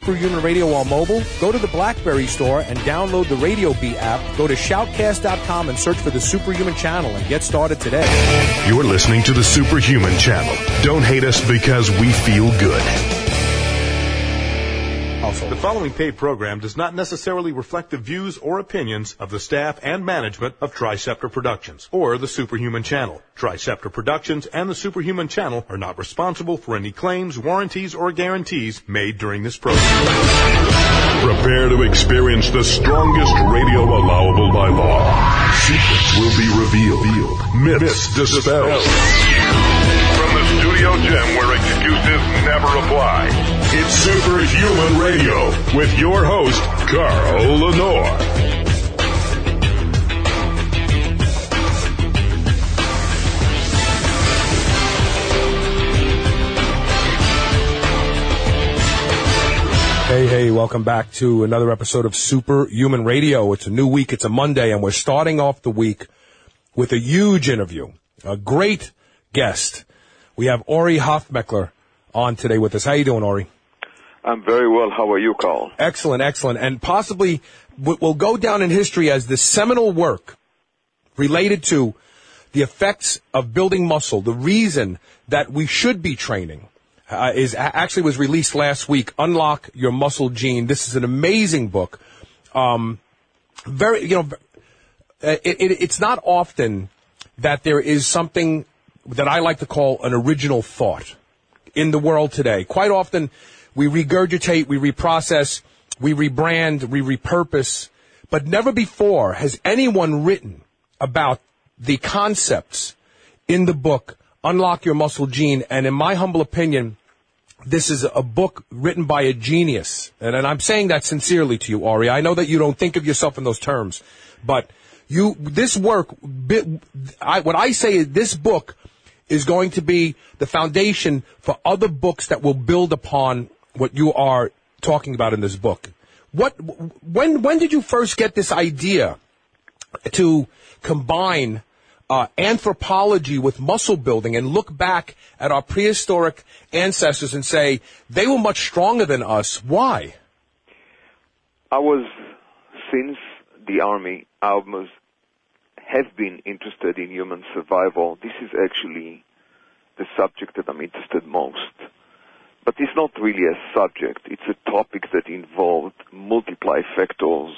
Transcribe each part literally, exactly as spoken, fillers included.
Superhuman Radio while mobile? Go to the BlackBerry store and download the Radio Bee app. Go to shoutcast dot com and search for the Superhuman channel and get started today. You're listening to the Superhuman channel. Don't hate us because we feel good. The following paid program does not necessarily reflect the views or opinions of the staff and management of Triceptor Productions or the Superhuman Channel. Triceptor Productions and the Superhuman Channel are not responsible for any claims, warranties, or guarantees made during this program. Prepare to experience the strongest radio allowable by law. Secrets will be revealed. Myths dispelled. From the Studio Gem, where excuses never apply. It's Superhuman Radio with your host, Carl Lenore. Hey, hey, welcome back to another episode of Superhuman Radio. It's a new week, it's a Monday, and we're starting off the week with a huge interview, a great guest. We have Ori Hofmekler on today with us. How you doing, Ori? I'm very well. How are you, Carl? Excellent, excellent. And possibly will go down in history as the seminal work related to the effects of building muscle. The reason that we should be training uh, is actually was released last week. Unlock Your Muscle Gene. This is an amazing book. Um, very, you know, it, it, it's not often that there is something that I like to call an original thought in the world today. Quite often, we regurgitate, we reprocess, we rebrand, we repurpose, but never before has anyone written about the concepts in the book, Unlock Your Muscle Gene. And in my humble opinion, this is a book written by a genius. And, and I'm saying that sincerely to you, Ori. I know that you don't think of yourself in those terms, but you, this work, I, what I say is this book is going to be the foundation for other books that will build upon what you are talking about in this book. What, when, when did you first get this idea to combine uh, anthropology with muscle building and look back at our prehistoric ancestors and say they were much stronger than us? Why? I was, since the Army, I was, have been interested in human survival. This is actually the subject that I'm interested most. But it's not really a subject. It's a topic that involved multiply factors.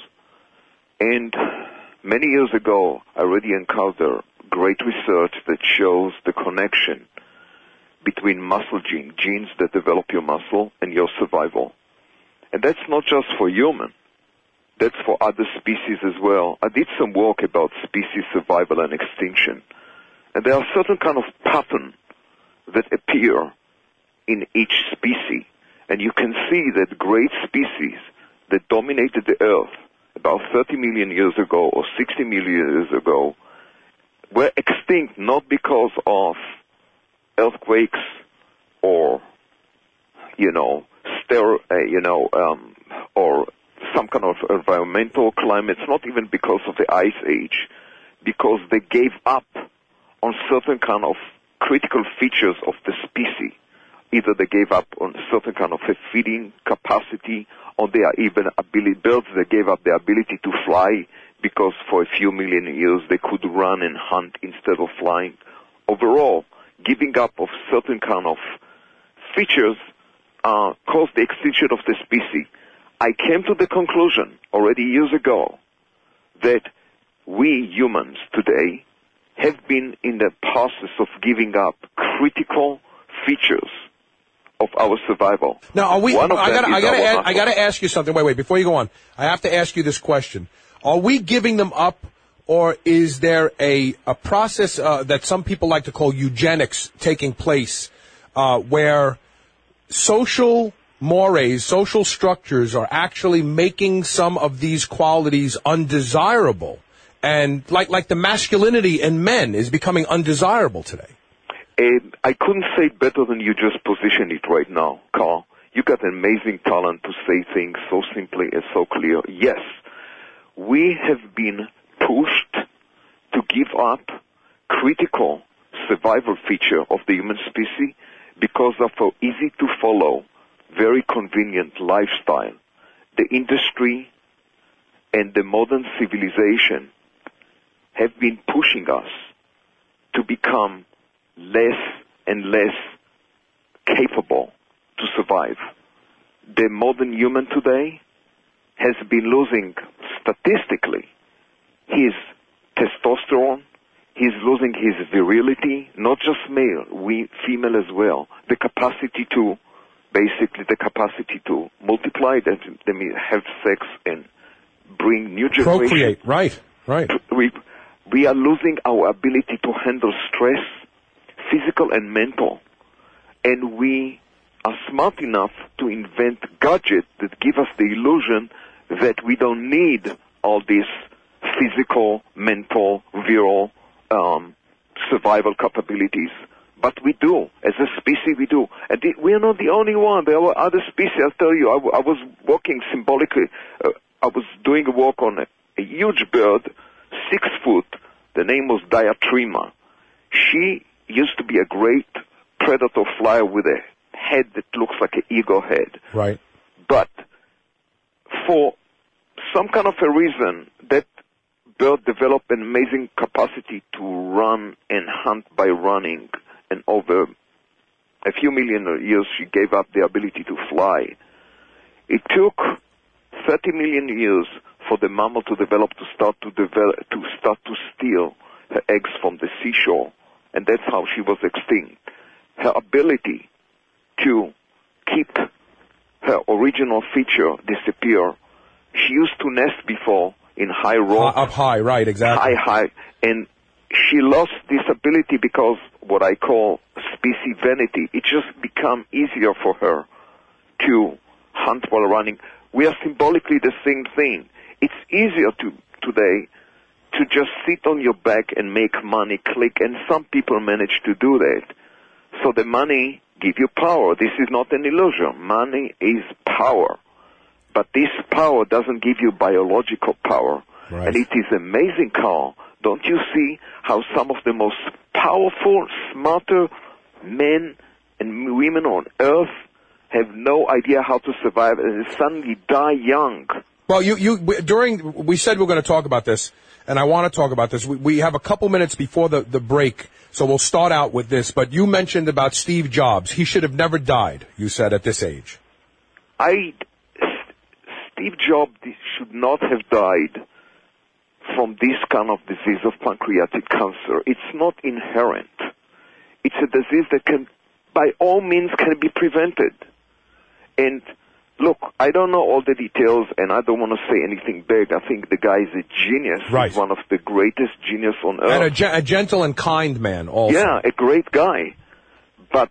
And many years ago, I already encountered great research that shows the connection between muscle gene, genes that develop your muscle, and your survival. And that's not just for human. That's for other species as well. I did some work about species survival and extinction. And there are certain kind of patterns that appear in each species. And you can see that great species that dominated the Earth about thirty million years ago or sixty million years ago were extinct not because of earthquakes or, you know, ster- uh, you know, um, or some kind of environmental climate. It's not even because of the Ice Age, because they gave up on certain kind of critical features of the species. Either they gave up on certain kind of a feeding capacity, or their even ability, birds that gave up their ability to fly because for a few million years they could run and hunt instead of flying. Overall, giving up of certain kind of features uh, caused the extinction of the species. I came to the conclusion already years ago that we humans today have been in the process of giving up critical features of our survival. Now, are we? I gotta, I gotta, add, I gotta ask you something. Wait, wait. Before you go on, I have to ask you this question: are we giving them up, or is there a a process uh, that some people like to call eugenics taking place, uh, where social mores, social structures, are actually making some of these qualities undesirable, and like like the masculinity in men is becoming undesirable today? Uh, I couldn't say it better than you just positioned it right now, Carl. You got an amazing talent to say things so simply and so clear. Yes, we have been pushed to give up critical survival feature of the human species because of our easy-to-follow very convenient lifestyle, the industry and the modern civilization have been pushing us to become less and less capable to survive. The modern human today has been losing, statistically, his testosterone, he's losing his virility, not just male, we female as well, the capacity to, basically the capacity to multiply, that they may have sex and bring new generation. Procreate, right, right. We, we are losing our ability to handle stress, physical and mental, and we are smart enough to invent gadgets that give us the illusion that we don't need all these physical, mental, virile, um, survival capabilities. But we do. As a species, we do. And the, we are not the only one. There are other species. I'll tell you, I, w- I was walking symbolically. Uh, I was doing a walk on a, a huge bird, six foot. The name was Diatrema. She used to be a great predator flyer with a head that looks like an eagle head. Right. But for some kind of a reason, that bird developed an amazing capacity to run and hunt by running. And over a few million years, she gave up the ability to fly. It took thirty million years for the mammal to develop to start to develop to start to steal her eggs from the seashore, and that's how she was extinct. Her ability to keep her original feature disappear. She used to nest before in high rock, uh, up high, right? Exactly. High, high, and she lost this ability because what I call species vanity. It just become easier for her to hunt while running. We are symbolically the same thing. It's easier to today to just sit on your back and make money, click, and some people manage to do that. So the money give you power. This is not an illusion. Money is power. But this power doesn't give you biological power. Right. And it is amazing, Carl. Don't you see how some of the most powerful, smarter men and women on earth have no idea how to survive and suddenly die young? Well, you, you, during, we said we we're going to talk about this, and I want to talk about this. We, we have a couple minutes before the, the break, so we'll start out with this. But you mentioned about Steve Jobs. He should have never died, you said, at this age. I, Steve Jobs should not have died from this kind of disease of pancreatic cancer. It's not inherent. It's a disease that can, by all means, can be prevented. And look, I don't know all the details, and I don't want to say anything big. I think the guy is a genius. Right. He's one of the greatest genius on earth. And a, ge- a gentle and kind man also. Yeah, a great guy. But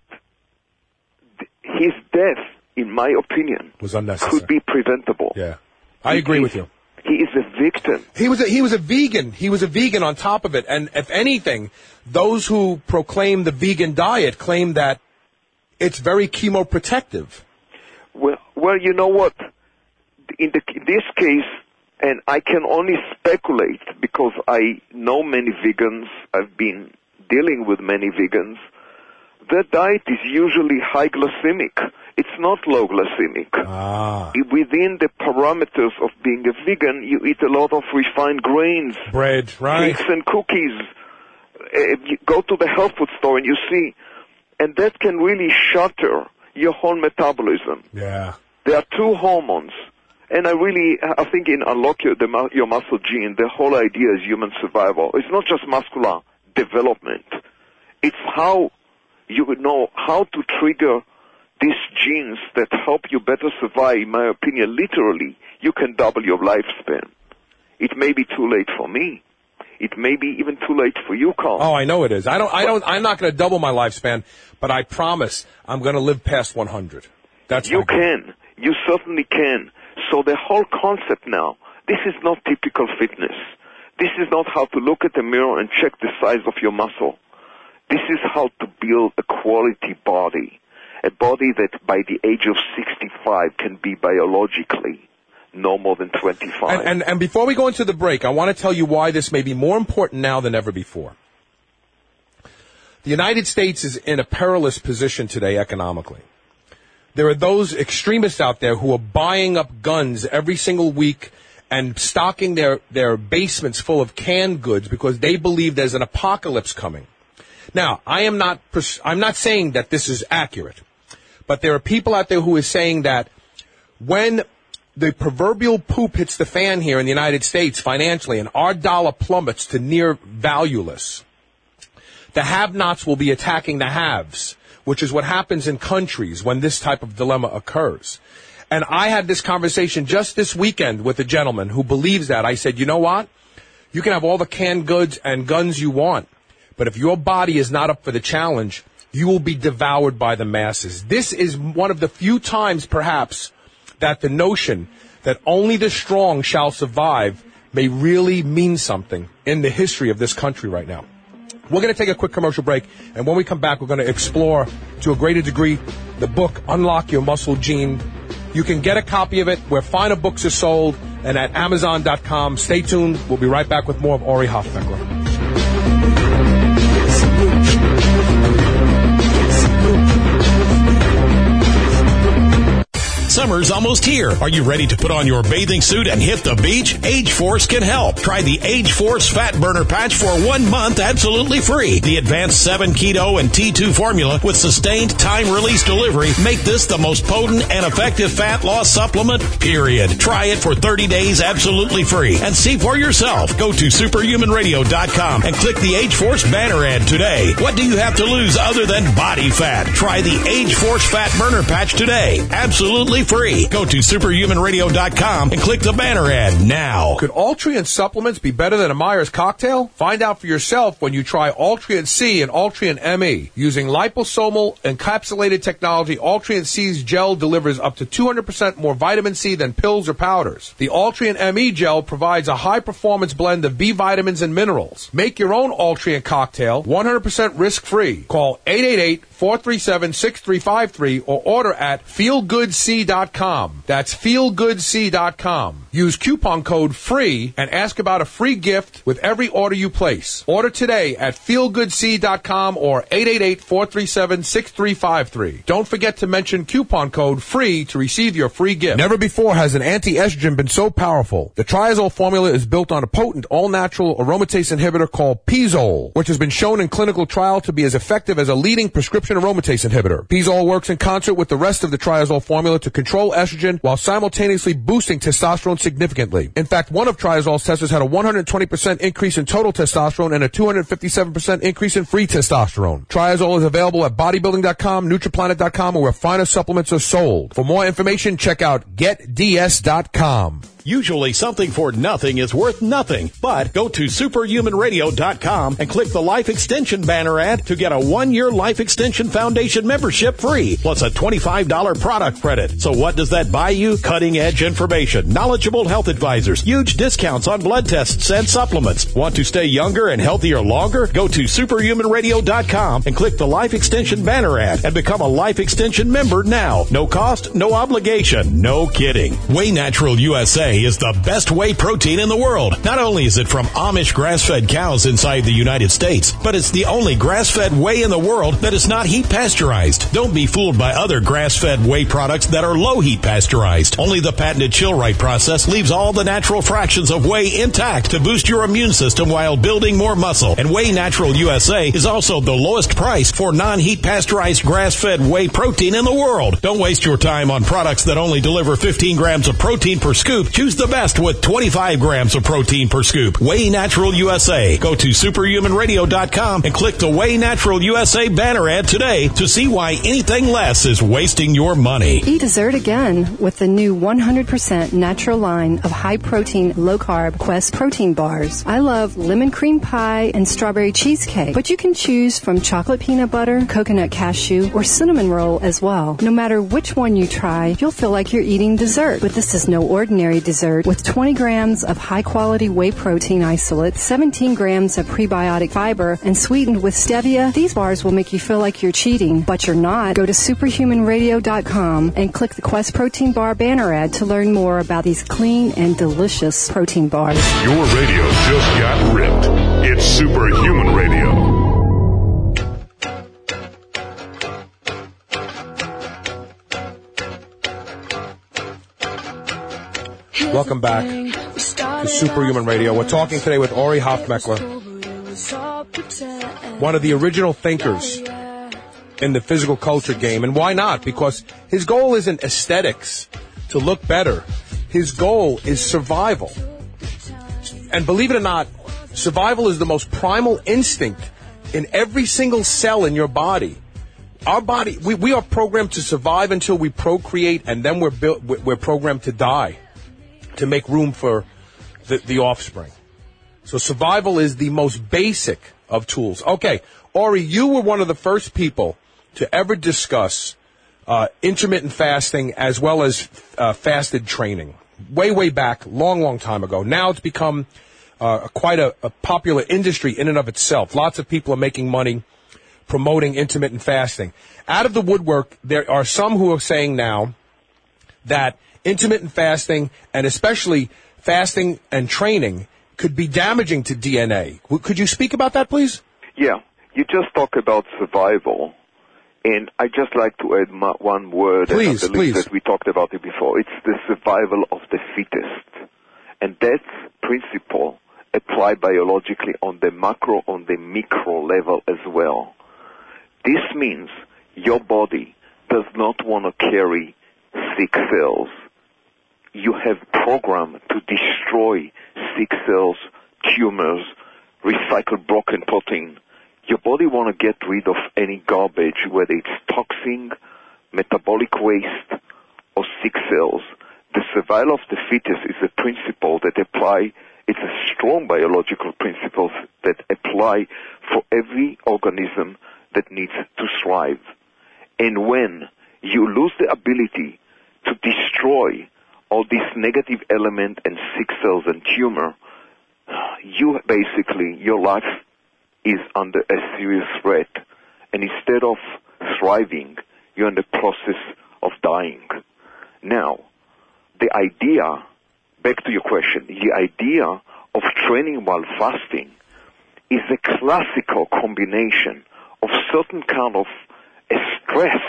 th- his death, in my opinion, was unnecessary. Could be preventable. Yeah, I agree he, with you. He is a victim. He was a, he was a vegan. He was a vegan on top of it. And if anything, those who proclaim the vegan diet claim that it's very chemoprotective. Well, well, you know what? In, the, in this case, and I can only speculate because I know many vegans. I've been dealing with many vegans. Their diet is usually high glycemic. It's not low glycemic. Ah. Within the parameters of being a vegan, you eat a lot of refined grains. Bread, right. Cakes and cookies. Uh, you go to the health food store and you see, and that can really shatter your whole metabolism. Yeah. There are two hormones. And I really, I think in Unlock Your, the, your Muscle Gene, the whole idea is human survival. It's not just muscular development. It's how you would know how to trigger these genes that help you better survive. In my opinion, literally, you can double your lifespan. It may be too late for me. It may be even too late for you, Carl. Oh, I know it is. I don't. I don't. I'm not going to double my lifespan, but I promise I'm going to live past one hundred. That's you can. You certainly can. So the whole concept now, this is not typical fitness. This is not how to look at the mirror and check the size of your muscle. This is how to build a quality body, a body that by the age of sixty-five can be biologically no more than twenty-five. And, and, and before we go into the break, I want to tell you why this may be more important now than ever before. The United States is in a perilous position today economically. there are those extremists out there who are buying up guns every single week and stocking their, their basements full of canned goods because they believe there's an apocalypse coming. Now, I am not, I'm not saying that this is accurate, but there are people out there who are saying that when the proverbial poop hits the fan here in the United States financially and our dollar plummets to near valueless, the have-nots will be attacking the haves, which is what happens in countries when this type of dilemma occurs. And I had this conversation just this weekend with a gentleman who believes that. I said, you know what? You can have all the canned goods and guns you want, but if your body is not up for the challenge, you will be devoured by the masses. This is one of the few times, perhaps, that the notion that only the strong shall survive may really mean something in the history of this country right now. We're going to take a quick commercial break, and when we come back, we're going to explore, to a greater degree, the book, Unlock Your Muscle Gene. You can get a copy of it where finer books are sold and at amazon dot com. Stay tuned. We'll be right back with more of Ori Hofbeckler. Summer's almost here. Are you ready to put on your bathing suit and hit the beach? Age Force can help. Try the Age Force Fat Burner Patch for one month absolutely free. The advanced seven keto and T two formula with sustained time-release delivery make this the most potent and effective fat loss supplement, period. Try it for thirty days absolutely free and see for yourself. Go to superhuman radio dot com and click the Age Force banner ad today. What do you have to lose other than body fat? Try the Age Force Fat Burner Patch today. Absolutely free. Go to superhuman radio dot com and click the banner ad now. Could Altria supplements be better than a Myers cocktail? Find out for yourself when you try Altria C and Altria M E. Using liposomal encapsulated technology, Altria C's gel delivers up to two hundred percent more vitamin C than pills or powders. The Altria M E gel provides a high-performance blend of B vitamins and minerals. Make your own Altria cocktail one hundred percent risk-free. Call eight eight eight, four three seven, six three five three or order at feel good c dot com. That's feel good c dot com. Use coupon code FREE and ask about a free gift with every order you place. Order today at feel good c dot com or eight eight eight, four three seven, six three five three. Don't forget to mention coupon code FREE to receive your free gift. Never before has an anti-estrogen been so powerful. The Triazole formula is built on a potent all-natural aromatase inhibitor called Pizole, which has been shown in clinical trial to be as effective as a leading prescription aromatase inhibitor. Pizole works in concert with the rest of the Triazole formula to control estrogen while simultaneously boosting testosterone significantly. In fact, one of Triazole's testers had a one hundred twenty percent increase in total testosterone and a two hundred fifty-seven percent increase in free testosterone. Triazole is available at bodybuilding dot com, nutriplanet dot com, or where finer supplements are sold. For more information, check out get d s dot com. Usually something for nothing is worth nothing, but go to superhuman radio dot com and click the Life Extension banner ad to get a one-year Life Extension Foundation membership free, plus a twenty-five dollars product credit. So what does that buy you? Cutting-edge information, knowledgeable health advisors, huge discounts on blood tests and supplements. Want to stay younger and healthier longer? Go to superhuman radio dot com and click the Life Extension banner ad and become a Life Extension member now. No cost, no obligation, no kidding. Whey Natural U S A is the best whey protein in the world. Not only is it from Amish grass-fed cows inside the United States, but it's the only grass-fed whey in the world that is not heat pasteurized. Don't be fooled by other grass-fed whey products that are low heat pasteurized. Only the patented Chill-Right process leaves all the natural fractions of whey intact to boost your immune system while building more muscle. And Whey Natural U S A is also the lowest price for non-heat pasteurized grass-fed whey protein in the world. Don't waste your time on products that only deliver fifteen grams of protein per scoop. Choose the best with twenty-five grams of protein per scoop. Whey Natural U S A. Go to superhuman radio dot com and click the Whey Natural U S A banner ad today to see why anything less is wasting your money. Eat dessert again with the new one hundred percent natural line of high-protein, low-carb Quest protein bars. I love lemon cream pie and strawberry cheesecake, but you can choose from chocolate peanut butter, coconut cashew, or cinnamon roll as well. No matter which one you try, you'll feel like you're eating dessert. But this is no ordinary dessert. With twenty grams of high-quality whey protein isolate, seventeen grams of prebiotic fiber, and sweetened with stevia, these bars will make you feel like you're cheating, but you're not. Go to superhuman radio dot com and click the Quest Protein Bar banner ad to learn more about these clean and delicious protein bars. Your radio just got ripped. It's Superhuman Radio. Welcome back to Superhuman Radio. We're talking today with Ori Hofmekler, one of the original thinkers in the physical culture game. And why not? Because his goal isn't aesthetics, to look better. His goal is survival. And believe it or not, survival is the most primal instinct in every single cell in your body. Our body, we, we are programmed to survive until we procreate, and then we're built, we're programmed to die, to make room for the, the offspring. So survival is the most basic of tools. Okay, Ori, you were one of the first people to ever discuss uh, intermittent fasting as well as uh, fasted training. Way, way back, long, long time ago. Now it's become uh, quite a, a popular industry in and of itself. Lots of people are making money promoting intermittent fasting. Out of the woodwork, there are some who are saying now that intermittent fasting, and especially fasting and training, could be damaging to D N A. Could you speak about that, please? Yeah. You just talk about survival, and I just like to add my, one word. Please, and I believe please. that we talked about it before. It's the survival of the fittest. And that principle applied biologically on the macro, on the micro level as well. This means your body does not want to carry sick cells. You have programmed to destroy sick cells, tumors, recycle broken protein. Your body want to get rid of any garbage, whether it's toxin, metabolic waste, or sick cells. The survival of the fittest is a principle that apply, it's a strong biological principle that apply for every organism that needs to thrive. And when you lose the ability to destroy all these negative element and sick cells and tumor, you basically, your life is under a serious threat. And instead of thriving, you're in the process of dying. Now, the idea, back to your question, the idea of training while fasting is a classical combination of certain kind of a stress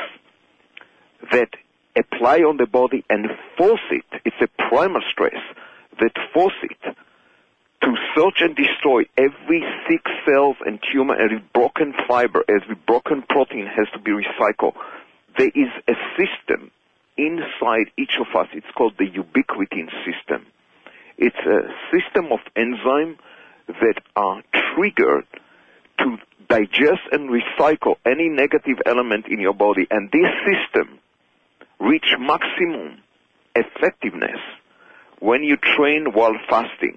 that apply on the body and force it. It's a primal stress that force it to search and destroy every sick cells and tumor, every broken fiber, every broken protein has to be recycled. There is a system inside each of us. It's called the ubiquitin system. It's a system of enzymes that are triggered to digest and recycle any negative element in your body. And this system reach maximum effectiveness when you train while fasting.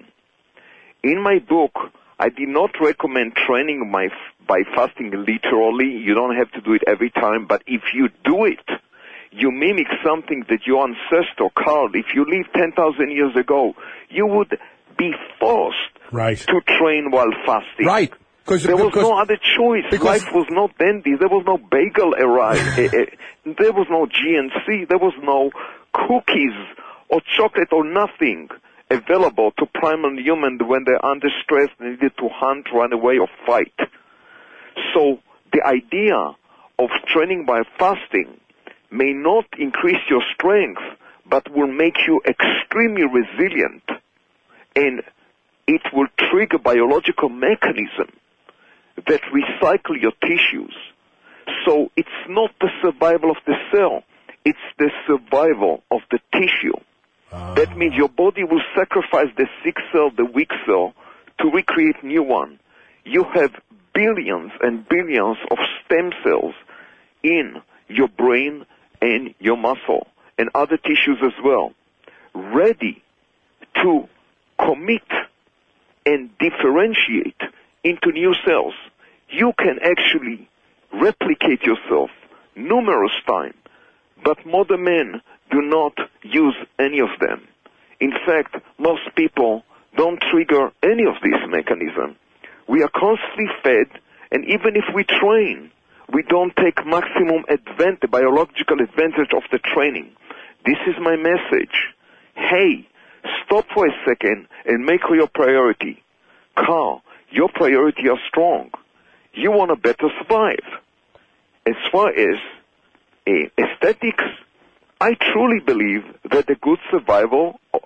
In my book, I did not recommend training my, by fasting literally. You don't have to do it every time, but if you do it, you mimic something that your ancestor, Carl, if you lived ten thousand years ago, you would be forced right. to train while fasting. Right. There was no other choice. Life was not dandy. There was no bagel arrive. There was no G N C. There was no cookies or chocolate or nothing available to primal humans when they're under stress and needed to hunt, run away, or fight. So the idea of training by fasting may not increase your strength, but will make you extremely resilient, and it will trigger biological mechanism that recycle your tissues. So it's not the survival of the cell, it's the survival of the tissue. Uh. That means your body will sacrifice the sick cell, the weak cell, to recreate new one. You have billions and billions of stem cells in your brain and your muscle and other tissues as well, ready to commit and differentiate into new cells. You can actually replicate yourself numerous times, but modern men do not use any of them. In fact, most people don't trigger any of these mechanisms. We are constantly fed, and even if we train, we don't take maximum advantage, biological advantage of the training. This is my message. Hey, stop for a second and make your priority. Carl, your priority are strong. You want to better survive. As far as uh, aesthetics, I truly believe that the good survival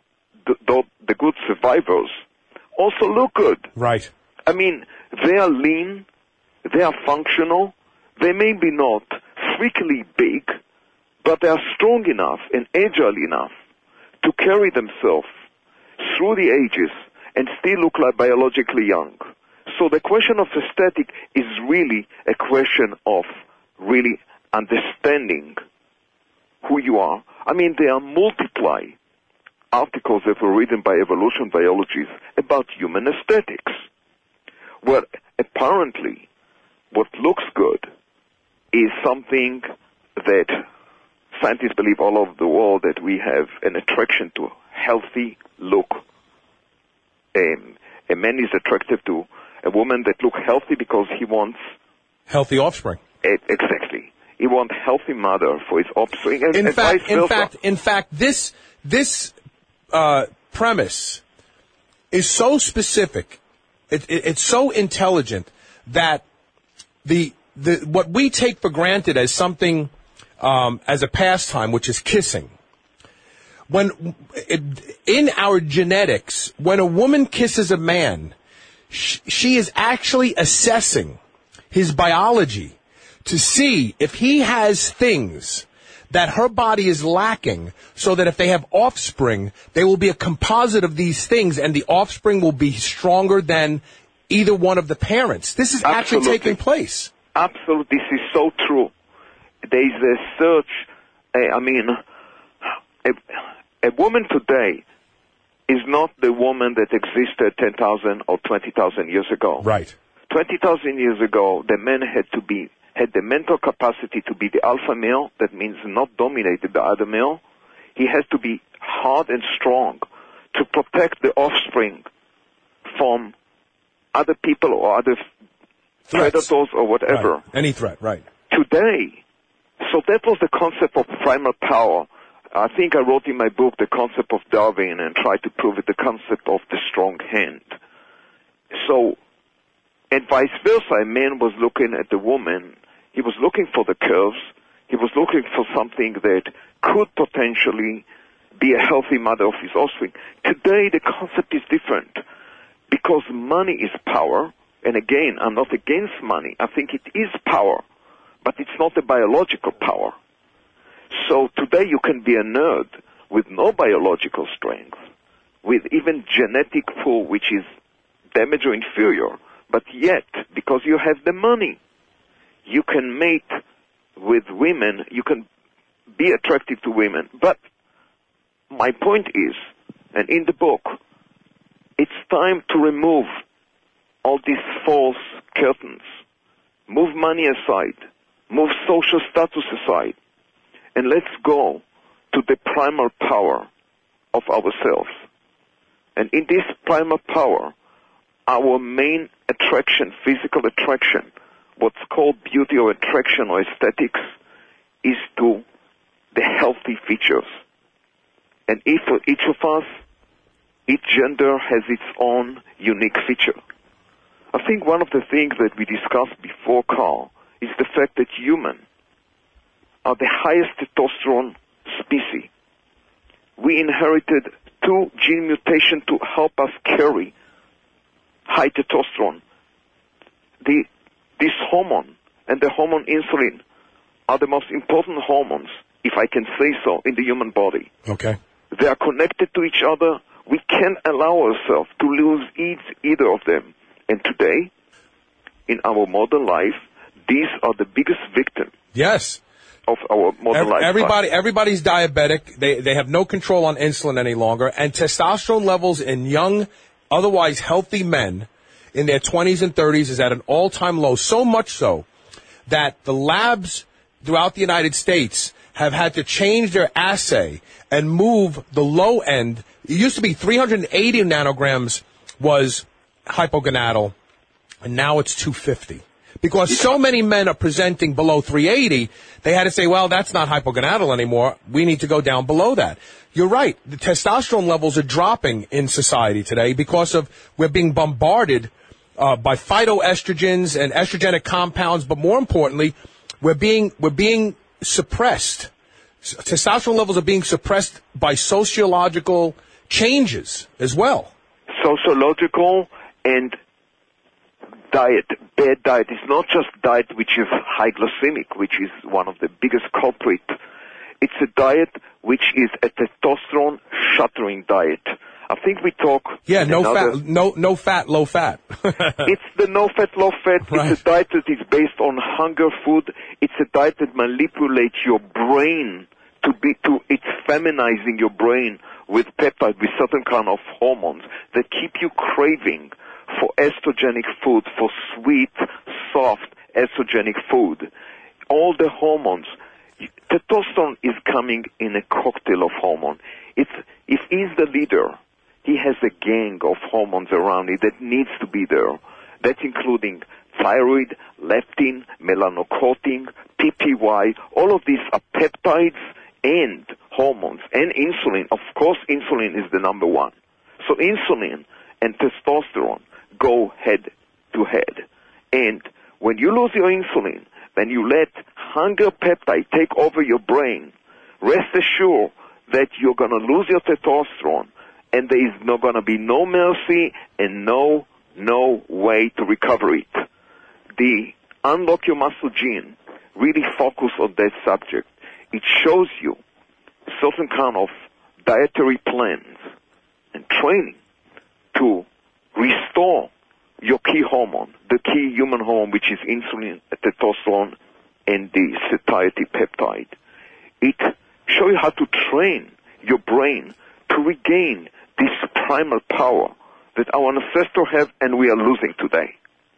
the, the, the good survivors also look good. Right. I mean, they are lean, they are functional, they may be not freakily big, but they are strong enough and agile enough to carry themselves through the ages and still look like biologically young. So the question of aesthetic is really a question of really understanding who you are. I mean, there are multiply articles that were written by evolution biologists about human aesthetics, where apparently what looks good is something that scientists believe all over the world, that we have an attraction to healthy look. Um, a man is attracted to a woman that looks healthy because he wants healthy offspring. It, exactly. He wants healthy mother for his offspring, and, in and fact, vice versa. In fact, in fact, this this uh, premise is so specific. It, it, it's so intelligent that the the what we take for granted as something um, as a pastime, which is kissing. When it, in our genetics, when a woman kisses a man, sh- she is actually assessing his biology to see if he has things that her body is lacking, so that if they have offspring, they will be a composite of these things, and the offspring will be stronger than either one of the parents. This is Absolutely. actually taking place. Absolutely. This is so true. There is a search, uh, I mean, a, a woman today is not the woman that existed ten thousand or twenty thousand years ago. Right. twenty thousand years ago, the man had to be had the mental capacity to be the alpha male. That means not dominated the other male. He has to be hard and strong to protect the offspring from other people or other Threats. predators or whatever. Right. Any threat, right. Today, so that was the concept of primal power. I think I wrote in my book the concept of Darwin and tried to prove it, the concept of the strong hand. So, and vice versa, a man was looking at the woman, he was looking for the curves, he was looking for something that could potentially be a healthy mother of his offspring. Today, the concept is different, because money is power, and again, I'm not against money, I think it is power, but it's not a biological power. So today you can be a nerd with no biological strength, with even genetic pool which is damaged or inferior, but yet, because you have the money, you can mate with women, you can be attractive to women. But my point is, and in the book, it's time to remove all these false curtains, move money aside, move social status aside, and let's go to the primal power of ourselves. And in this primal power, our main attraction, physical attraction, what's called beauty or attraction or aesthetics, is to the healthy features. And if for each of us, each gender has its own unique feature. I think one of the things that we discussed before, Carl, is the fact that humans are the highest testosterone species. We inherited two gene mutations to help us carry high testosterone. The, this hormone and the hormone insulin are the most important hormones, if I can say so, in the human body. Okay. They are connected to each other. We can't allow ourselves to lose either of them. And today, in our modern life, these are the biggest victims. Yes. Of our modern Every, life. Everybody, everybody's diabetic. They they have no control on insulin any longer, and testosterone levels in young, otherwise healthy men in their twenties and thirties is at an all-time low. So much so that the labs throughout the United States have had to change their assay and move the low end. It used to be three hundred eighty nanograms was hypogonadal, and now it's two fifty. Because so many men are presenting below three eighty, they had to say, well, that's not hypogonadal anymore. We need to go down below that. You're right. The testosterone levels are dropping in society today because of we're being bombarded uh, by phytoestrogens and estrogenic compounds, but more importantly, we're being we're being suppressed. Testosterone levels are being suppressed by sociological changes as well. Sociological and diet, bad diet. It's not just diet which is high glycemic, which is one of the biggest culprits. It's a diet which is a testosterone shattering diet. I think we talk... Yeah, no another, fat, no no fat, low fat. It's the no fat, low fat. Right. It's a diet that is based on hunger food. It's a diet that manipulates your brain to be to it's feminizing your brain with peptide, with certain kind of hormones that keep you craving for estrogenic food, for sweet, soft, estrogenic food. All the hormones. Testosterone is coming in a cocktail of hormone. It's, if he's the leader, he has a gang of hormones around it that needs to be there. That's including thyroid, leptin, melanocortin, P P Y. All of these are peptides and hormones and insulin. Of course, insulin is the number one. So insulin and testosterone go head to head. And when you lose your insulin, then you let hunger peptide take over your brain. Rest assured that you're going to lose your testosterone, and there is not going to be no mercy and no no way to recover it. The Unlock Your Muscle gene really focus on that subject. It shows you certain kind of dietary plans and training to restore your key hormone, the key human hormone, which is insulin, testosterone, and the satiety peptide. It shows you how to train your brain to regain this primal power that our ancestors have and we are losing today.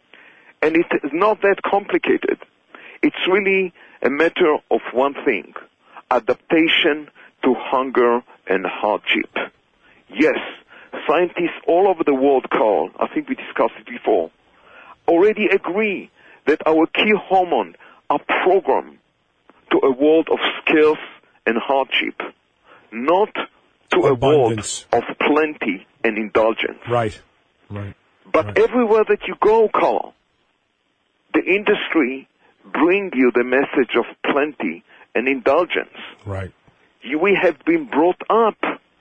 And it is not that complicated. It's really a matter of one thing, adaptation to hunger and hardship. Yes, scientists all over the world, Carl, I think we discussed it before, already agree that our key hormones are programmed to a world of scarce and hardship, not to Abundance. a world of plenty and indulgence. Right, right. But right. everywhere that you go, Carl, the industry bring you the message of plenty and indulgence. Right. You, we have been brought up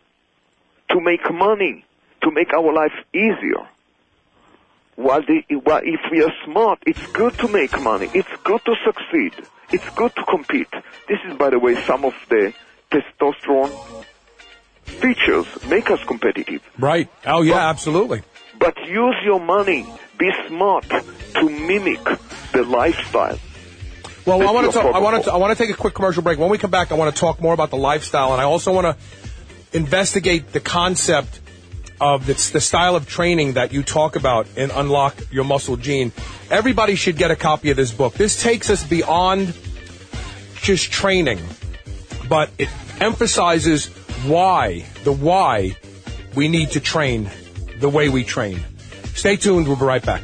to make money, to make our life easier. While, the, while if we are smart, it's good to make money. It's good to succeed. It's good to compete. This is, by the way, some of the testosterone features make us competitive. Right. Oh, yeah, but, absolutely. But use your money. Be smart to mimic the lifestyle. Well, I want to talk, I want to I want to take a quick commercial break. When we come back, I want to talk more about the lifestyle, and I also want to investigate the concept of the, the style of training that you talk about in Unlock Your Muscle Gene. Everybody should get a copy of this book. This takes us beyond just training, but it emphasizes why, the why we need to train the way we train. Stay tuned. We'll be right back.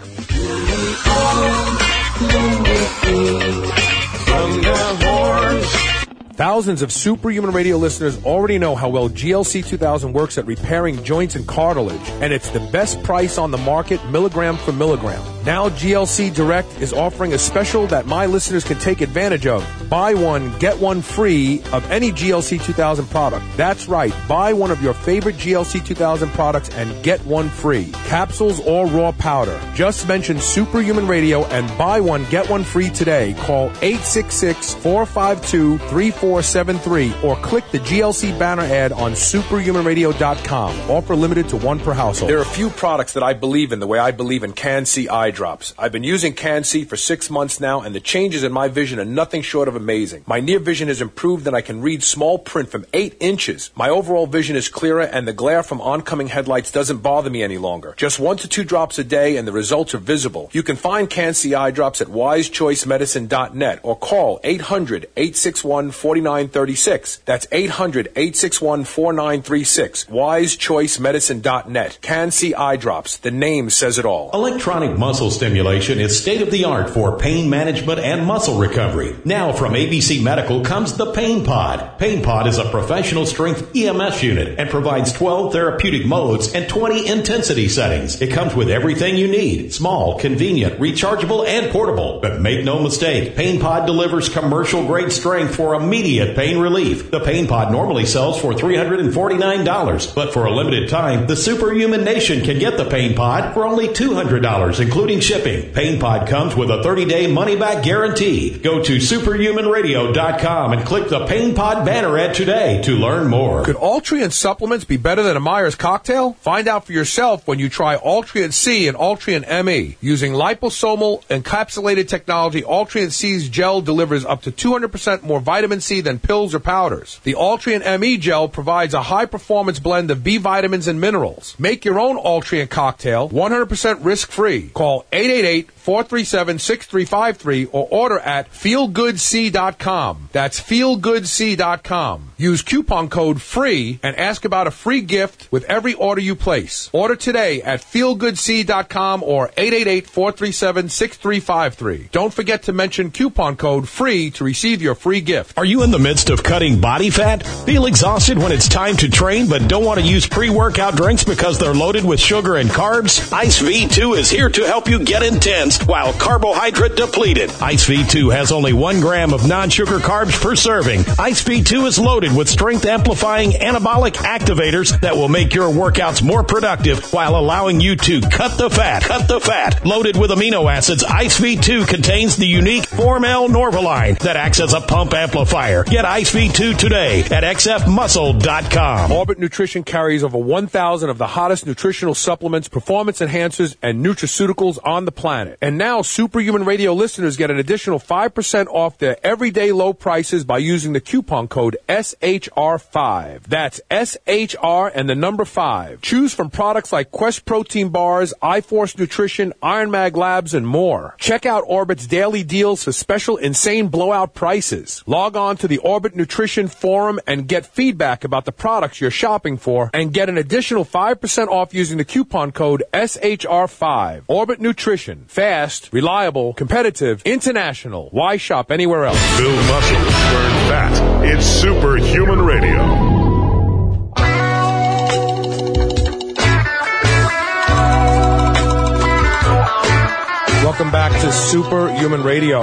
From the horns. Thousands of Superhuman Radio listeners already know how well G L C two thousand works at repairing joints and cartilage, and it's the best price on the market, milligram for milligram. Now G L C Direct is offering a special that my listeners can take advantage of. Buy one, get one free of any G L C two thousand product. That's right, buy one of your favorite G L C two thousand products and get one free. Capsules or raw powder. Just mention Superhuman Radio and buy one, get one free today. Call eight six six, four five two, three four seven three or click the G L C banner ad on superhuman radio dot com. Offer limited to one per household. There are a few products that I believe in the way I believe in Can-C eye drops. I've been using Can-C for six months now, and the changes in my vision are nothing short of amazing. My near vision has improved, and I can read small print from eight inches. My overall vision is clearer, and the glare from oncoming headlights doesn't bother me any longer. Just one to two drops a day, and the results are visible. You can find Can-C eye drops at wise choice medicine dot net or call eight hundred, eight six one, four nine three six. That's eight hundred, eight six one, four nine three six. wise choice medicine dot net. Can-C eye drops. The name says it all. Electronic Muscle muscle stimulation is state-of-the-art for pain management and muscle recovery. Now from A B C Medical comes the Pain Pod. Pain Pod is a professional strength E M S unit and provides twelve therapeutic modes and twenty intensity settings. It comes with everything you need. Small, convenient, rechargeable, and portable. But make no mistake, Pain Pod delivers commercial-grade strength for immediate pain relief. The Pain Pod normally sells for three hundred forty-nine dollars, but for a limited time, the Superhuman Nation can get the Pain Pod for only two hundred dollars, including shipping. Pain Pod comes with a thirty-day money-back guarantee. Go to superhuman radio dot com and click the Pain Pod banner ad today to learn more. Could Altria supplements be better than a Myers cocktail? Find out for yourself when you try Altria C and Altria M E. Using liposomal encapsulated technology, Altria C's gel delivers up to two hundred percent more vitamin C than pills or powders. The Altria M E gel provides a high-performance blend of B vitamins and minerals. Make your own Altria cocktail one hundred percent risk-free. Call eight eight eight, four three seven, six three five three or order at feel good c dot com. That's feel good c dot com. Use coupon code FREE and ask about a free gift with every order you place. Order today at feel good c dot com or eight eight eight, four three seven, six three five three. Don't forget to mention coupon code FREE to receive your free gift. Are you in the midst of cutting body fat? Feel exhausted when it's time to train but don't want to use pre-workout drinks because they're loaded with sugar and carbs? Ice V two is here to help you get intense while carbohydrate depleted. Ice V two has only one gram of non-sugar carbs per serving. Ice V two is loaded with strength-amplifying anabolic activators that will make your workouts more productive while allowing you to cut the fat. Cut the fat. Loaded with amino acids, Ice V two contains the unique Formel Norvaline that acts as a pump amplifier. Get Ice V two today at x f muscle dot com. Orbit Nutrition carries over one thousand of the hottest nutritional supplements, performance enhancers, and nutraceuticals on the planet. And now Superhuman Radio listeners get an additional five percent off their everyday low prices by using the coupon code S H R five. That's S H R and the number five. Choose from products like Quest Protein Bars, iForce Nutrition, Iron Mag Labs, and more. Check out Orbit's daily deals for special insane blowout prices. Log on to the Orbit Nutrition Forum and get feedback about the products you're shopping for and get an additional five percent off using the coupon code S H R five. Orbit Nutrition. Fast, reliable, competitive, international. Why shop anywhere else? Build muscle, burn fat. It's Superhuman Radio. Welcome back to Superhuman Radio.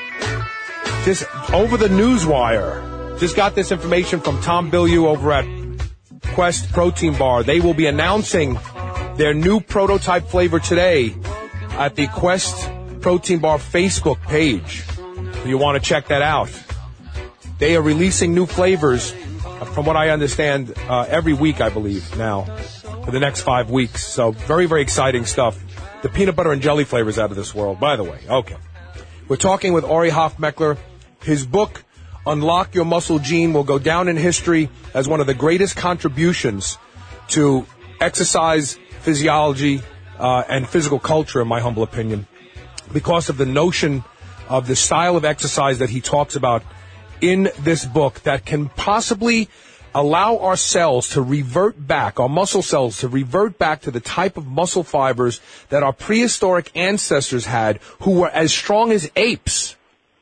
Just over the newswire, just got this information from Tom Bilyeu over at Quest Protein Bar. They will be announcing their new prototype flavor today at the Quest Protein Bar Facebook page. You want to check that out. They are releasing new flavors, from what I understand, uh, every week, I believe, now, for the next five weeks. So very, very exciting stuff. The peanut butter and jelly flavors out of this world, by the way. Okay. We're talking with Ori Hofmekler. His book, Unlock Your Muscle Gene, will go down in history as one of the greatest contributions to exercise physiology uh, and physical culture, in my humble opinion, because of the notion of the style of exercise that he talks about in this book that can possibly allow our cells to revert back, our muscle cells to revert back to the type of muscle fibers that our prehistoric ancestors had, who were as strong as apes.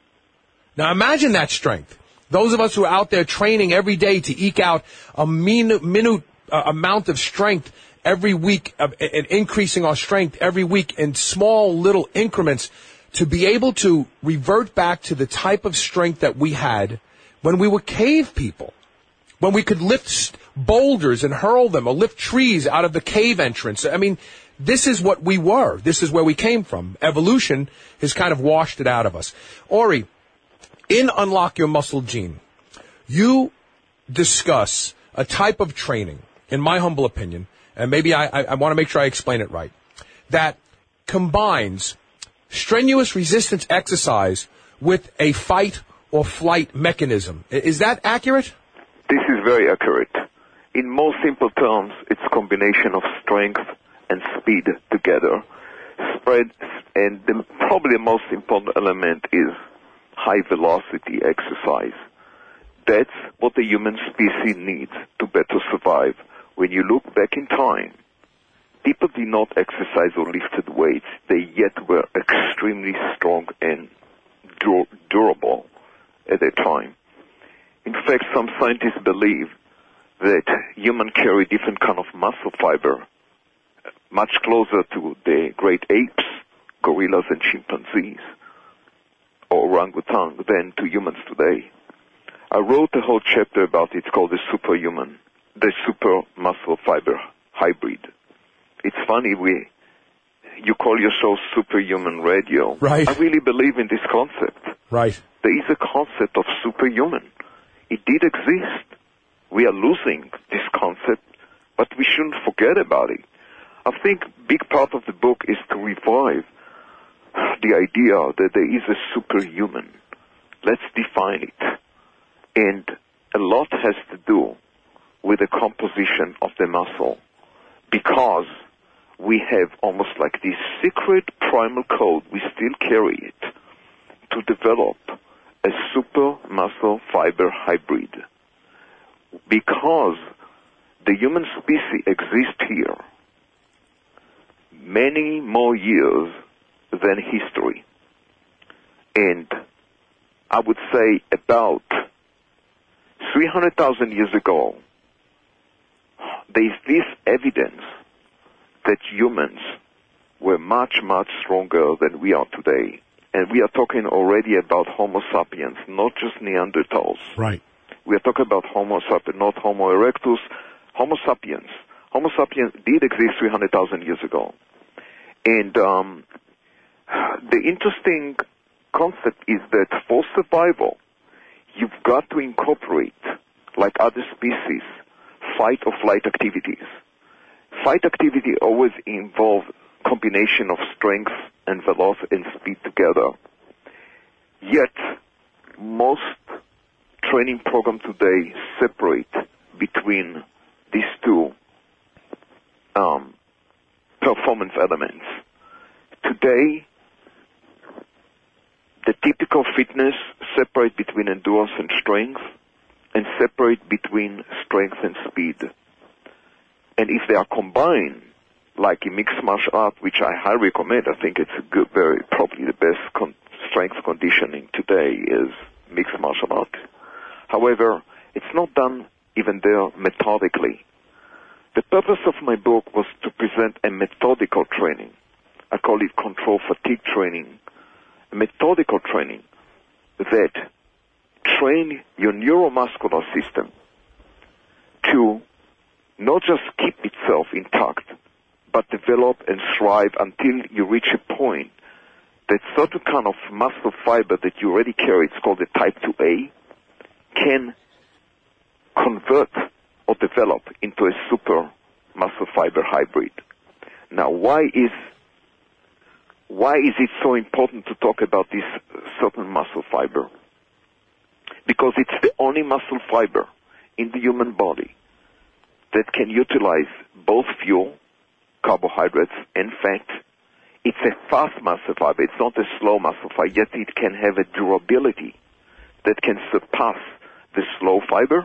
Now imagine that strength. Those of us who are out there training every day to eke out a minute, minute uh, amount of strength every week, uh, and increasing our strength every week in small little increments, to be able to revert back to the type of strength that we had when we were cave people. When we could lift boulders and hurl them, or lift trees out of the cave entrance. I mean, this is what we were. This is where we came from. Evolution has kind of washed it out of us. Ori, in Unlock Your Muscle Gene, you discuss a type of training, in my humble opinion, and maybe I, I, I want to make sure I explain it right, that combines strenuous resistance exercise with a fight or flight mechanism. Is that accurate? This is very accurate. In most simple terms, it's a combination of strength and speed together. Spread, and the, probably the most important element is high velocity exercise. That's what the human species needs to better survive. When you look back in time, people did not exercise or lifted weights. They yet were extremely strong and dur- durable at the time. In fact, some scientists believe that humans carry different kind of muscle fiber, much closer to the great apes, gorillas and chimpanzees, or orangutan, than to humans today. I wrote a whole chapter about it. It's called the superhuman, the super muscle fiber hybrid. It's funny, we, you call your show Superhuman Radio. Right. I really believe in this concept. Right. There is a concept of superhuman. It did exist. We are losing this concept, but we shouldn't forget about it. I think a big part of the book is to revive the idea that there is a superhuman. Let's define it. And a lot has to do with the composition of the muscle, because we have almost like this secret primal code, we still carry it, to develop a super muscle fiber hybrid. Because the human species exists here many more years than history. And I would say about three hundred thousand years ago, there is this evidence that humans were much, much stronger than we are today. And we are talking already about Homo sapiens, not just Neanderthals. Right. We are talking about Homo sapiens, not Homo erectus, Homo sapiens. Homo sapiens did exist three hundred thousand years ago. And um, the interesting concept is that for survival, you've got to incorporate, like other species, fight or flight activities. Fight activity always involves combination of strength and velocity and speed together. Yet, most training programs today separate between these two um, performance elements. Today, the typical fitness separate between endurance and strength, and separate between strength and speed. And if they are combined, like in mixed martial art, which I highly recommend, I think it's a good, very probably the best con- strength conditioning today is mixed martial art. However, it's not done even there methodically. The purpose of my book was to present a methodical training. I call it control fatigue training. A methodical training that train your neuromuscular system to not just keep itself intact, but develop and thrive until you reach a point that certain kind of muscle fiber that you already carry, it's called the type two A, can convert or develop into a super muscle fiber hybrid. Now, why is why is it so important to talk about this certain muscle fiber? Because it's the only muscle fiber in the human body that can utilize both fuel, carbohydrates, and fat. It's a fast muscle fiber. It's not a slow muscle fiber, yet it can have a durability that can surpass the slow fiber,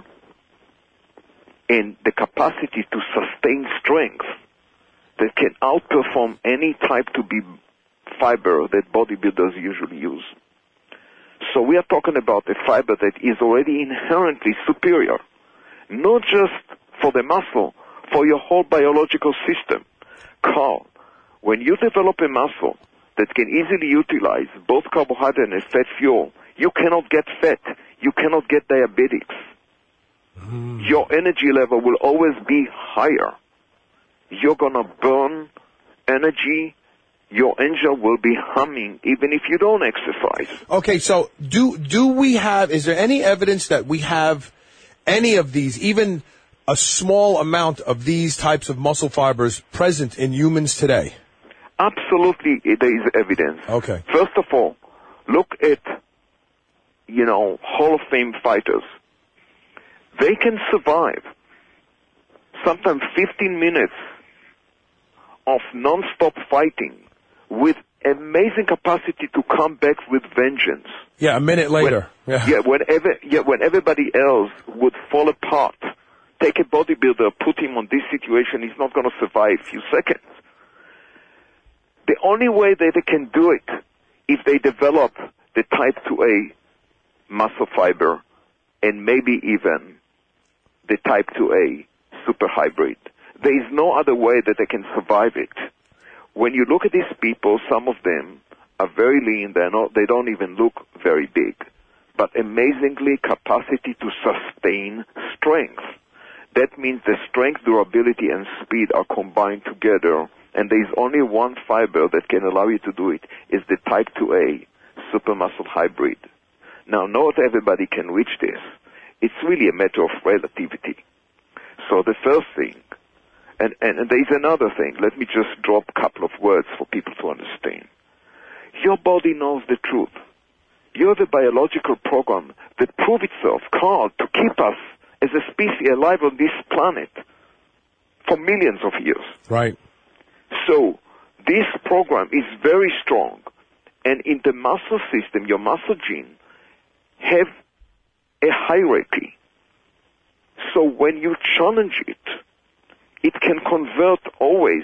and the capacity to sustain strength that can outperform any type two B fiber that bodybuilders usually use. So we are talking about a fiber that is already inherently superior, not just for the muscle, for your whole biological system. Carl, when you develop a muscle that can easily utilize both carbohydrate and fat fuel, you cannot get fat. You cannot get diabetics. Mm. Your energy level will always be higher. You're going to burn energy. Your engine will be humming even if you don't exercise. Okay, so do do we have, is there any evidence that we have any of these, even a small amount of these types of muscle fibers present in humans today? Absolutely, there is evidence. Okay. First of all, look at, you know, Hall of Fame fighters. They can survive sometimes fifteen minutes of non-stop fighting with amazing capacity to come back with vengeance. Yeah, a minute later. When, yeah. Yeah, whenever, yeah, when everybody else would fall apart take a bodybuilder, put him on this situation, he's not going to survive a few seconds. The only way that they can do it, if they develop the type two A muscle fiber and maybe even the type two A super hybrid. There is no other way that they can survive it. When you look at these people, some of them are very lean, they're not, they don't even look very big, but amazingly capacity to sustain strength. That means the strength, durability, and speed are combined together, and there is only one fiber that can allow you to do it, is the type two A super muscle hybrid. Now, not everybody can reach this. It's really a matter of relativity. So the first thing, and, and, and there is another thing, let me just drop a couple of words for people to understand. Your body knows the truth. You have a biological program that proved itself called to keep us as a species alive on this planet for millions of years. Right. So this program is very strong, and in the muscle system, your muscle gene have a hierarchy. So when you challenge it, it can convert always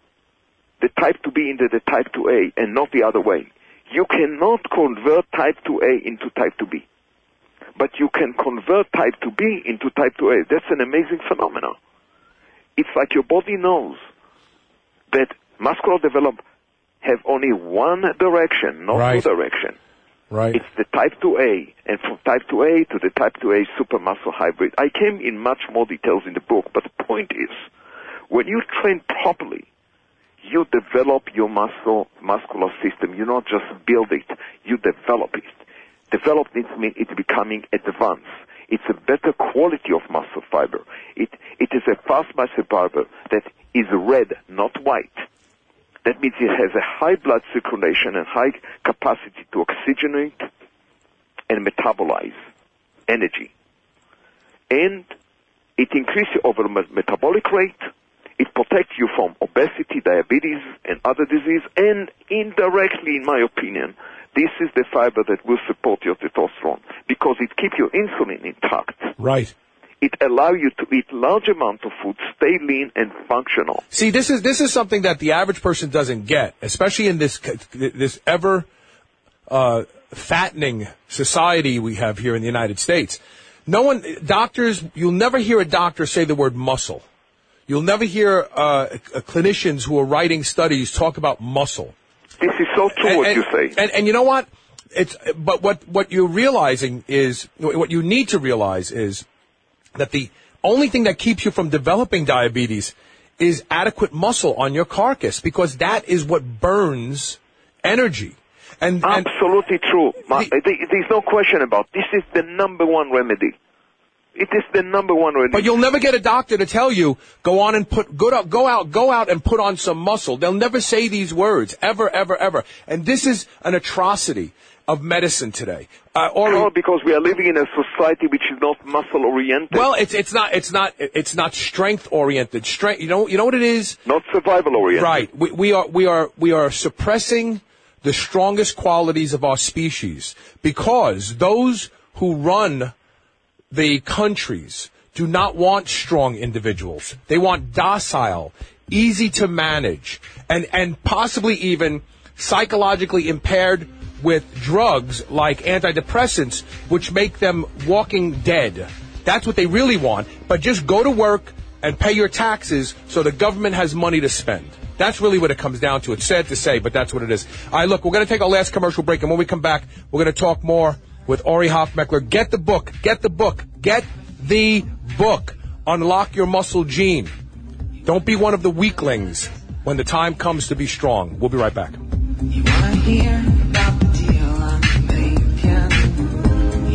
the type two B into the type two A and not the other way. You cannot convert type two A into type two B, but you can convert type two B into type two A. That's an amazing phenomenon. It's like your body knows that muscular development have only one direction, not right. two direction. Right. It's the type two A, and from type two A to the type two A super muscle hybrid. I came in much more details in the book, but the point is, when you train properly, you develop your muscle, muscular system. You not just build it, you develop it. Develop it means it's becoming advanced. It's a better quality of muscle fiber. It, it is a fast muscle fiber that is red, not white. That means it has a high blood circulation and high capacity to oxygenate and metabolize energy. And it increases your overall metabolic rate. It protects you from obesity, diabetes, and other disease. And indirectly, in my opinion, this is the fiber that will support your testosterone because it keeps your insulin intact. Right. It allows you to eat large amount of food, stay lean and functional. See, this is this is something that the average person doesn't get, especially in this this ever uh, fattening society we have here in the United States. No one, doctors, you'll never hear a doctor say the word muscle. You'll never hear uh, clinicians who are writing studies talk about muscle. This is so true and, what and, you say. And, and you know what? It's but what what you're realizing is what you need to realize is that the only thing that keeps you from developing diabetes is adequate muscle on your carcass, because that is what burns energy. And, and absolutely true. The, There's no question about this. Is the number one remedy. It is the number one remedy. But you'll never get a doctor to tell you, go on and put, go out, go out, go out and put on some muscle. They'll never say these words, ever, ever, ever. And this is an atrocity of medicine today. Uh, or no, because we are living in a society which is not muscle oriented. Well, it's it's not it's not it's not strength oriented. Strength, you know, you know what it is? Not survival oriented. Right. We, we are we are we are suppressing the strongest qualities of our species because those who run the countries do not want strong individuals. They want docile, easy to manage, and and possibly even psychologically impaired with drugs like antidepressants, which make them walking dead. That's what they really want. But just go to work and pay your taxes so the government has money to spend. That's really what it comes down to. It's sad to say, but that's what it is. All right, look, we're going to take our last commercial break, and when we come back, we're going to talk more with Ori Hofmeckler. Get the book. Get the book. Get the book. Unlock Your Muscle Gene. Don't be one of the weaklings when the time comes to be strong. We'll be right back. You wanna hear about the deal I'm making?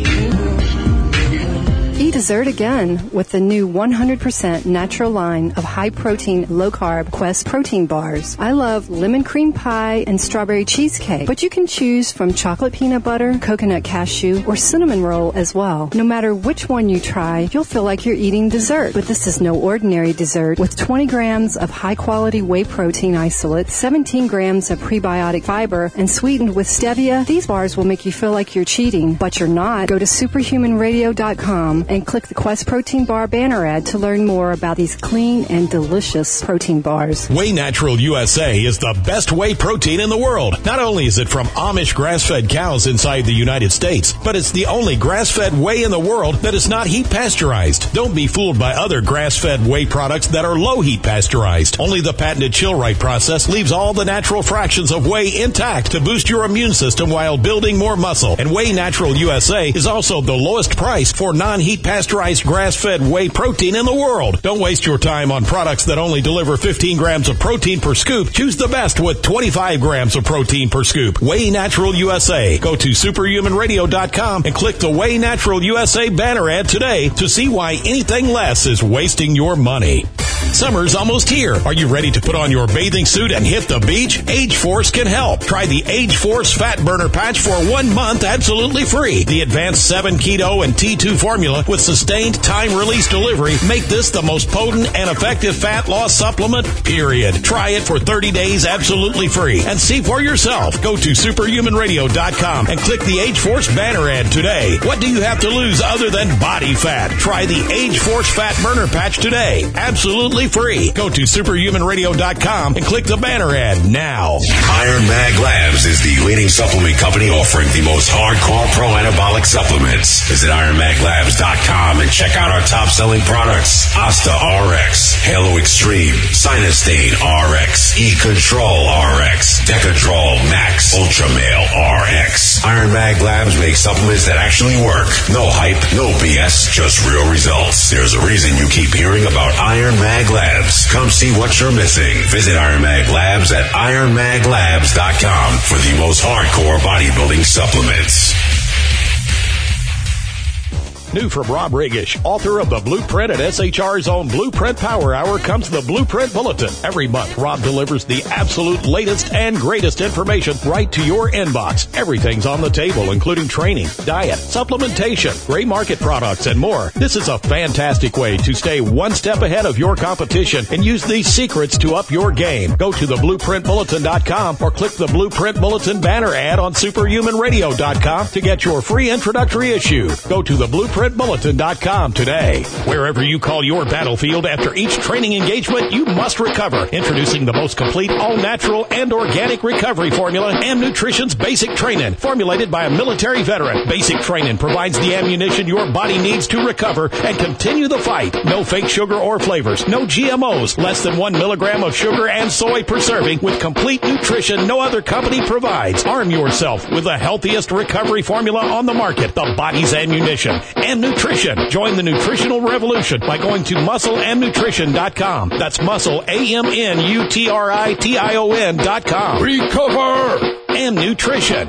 Eat dessert again with the new one hundred percent natural line of high-protein, low-carb Quest protein bars. I love lemon cream pie and strawberry cheesecake, but you can choose from chocolate peanut butter, coconut cashew, or cinnamon roll as well. No matter which one you try, you'll feel like you're eating dessert. But this is no ordinary dessert. With twenty grams of high-quality whey protein isolate, seventeen grams of prebiotic fiber, and sweetened with stevia, these bars will make you feel like you're cheating, but you're not. Go to superhuman radio dot com and click the Quest Protein Bar banner ad to learn more about these clean and delicious protein bars. Whey Natural U S A is the best whey protein in the world. Not only is it from Amish grass-fed cows inside the United States, but it's the only grass-fed whey in the world that is not heat pasteurized. Don't be fooled by other grass-fed whey products that are low heat pasteurized. Only the patented Chill-Right process leaves all the natural fractions of whey intact to boost your immune system while building more muscle. And Whey Natural U S A is also the lowest price for non-heat pasteurized grass-fed whey protein in the world. Don't waste your time on products that only deliver fifteen grams of protein per scoop. Choose the best with twenty-five grams of protein per scoop. Whey Natural U S A. Go to superhuman radio dot com and click the Whey Natural U S A banner ad today to see why anything less is wasting your money. Summer's almost here. Are you ready to put on your bathing suit and hit the beach? Age Force can help. Try the Age Force Fat Burner Patch for one month absolutely free. The Advanced seven Keto and T two formula with sustained time-release delivery make this the most potent and effective fat loss supplement, period. Try it for thirty days absolutely free and see for yourself. Go to superhuman radio dot com and click the Age Force banner ad today. What do you have to lose other than body fat? Try the Age Force Fat Burner Patch today. Absolutely free. Go to superhuman radio dot com and click the banner ad now. Iron Mag Labs is the leading supplement company offering the most hardcore pro-anabolic supplements. Visit iron mag labs dot com and check out our top-selling products. Asta R X, Halo Extreme, Sinustane R X, E-Control R X, Decadrol Max, Ultramale R X. Iron Mag Labs makes supplements that actually work. No hype, no B S, just real results. There's a reason you keep hearing about Iron Mag Labs. Come see what you're missing. Visit Iron Mag Labs at iron mag labs dot com for the most hardcore bodybuilding supplements. New from Rob Regish, author of The Blueprint at S H R's own Blueprint Power Hour, comes the Blueprint Bulletin. Every month, Rob delivers the absolute latest and greatest information right to your inbox. Everything's on the table, including training, diet, supplementation, gray market products, and more. This is a fantastic way to stay one step ahead of your competition and use these secrets to up your game. Go to the blueprint bulletin dot com or click the Blueprint Bulletin banner ad on superhuman radio dot com to get your free introductory issue. Go to the blueprint bulletin dot com today. Wherever you call your battlefield, after each training engagement, you must recover. Introducing the most complete, all-natural, and organic recovery formula, Am Nutrition's Basic Training. Formulated by a military veteran, Basic Training provides the ammunition your body needs to recover and continue the fight. No fake sugar or flavors, no G M Os, less than one milligram of sugar and soy per serving, with complete nutrition no other company provides. Arm yourself with the healthiest recovery formula on the market, the body's ammunition. And Nutrition. Join the nutritional revolution by going to muscle and nutrition dot com. That's muscle, A M N U T R I T I O N dot com. Recover and Nutrition.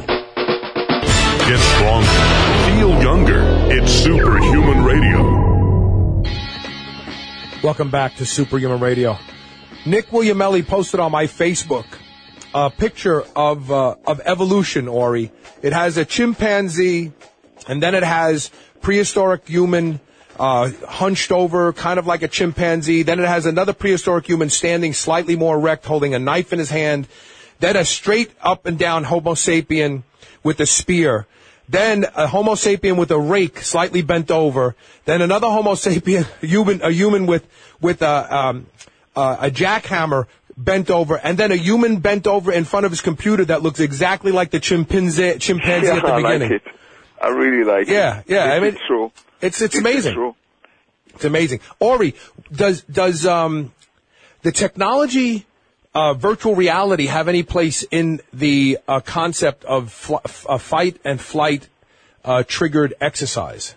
Get strong. Feel younger. It's Superhuman Radio. Welcome back to Superhuman Radio. Nick Williamelli posted on my Facebook a picture of uh, of evolution, Ori. It has a chimpanzee, and then it has prehistoric human uh, hunched over, kind of like a chimpanzee. Then it has another prehistoric human standing slightly more erect, holding a knife in his hand. Then a straight up and down Homo sapien with a spear. Then a Homo sapien with a rake, slightly bent over. Then another Homo sapien, a human, a human with with a um, uh, a jackhammer bent over, and then a human bent over in front of his computer that looks exactly like the chimpanzee chimpanzee yeah, at the beginning. I like it. I really like yeah, it. Yeah, yeah. I mean, it's true. It's it's This amazing. Is true. It's amazing. Ori, does does um the technology, uh, virtual reality, have any place in the uh, concept of fl- uh, fight and flight uh, triggered exercise?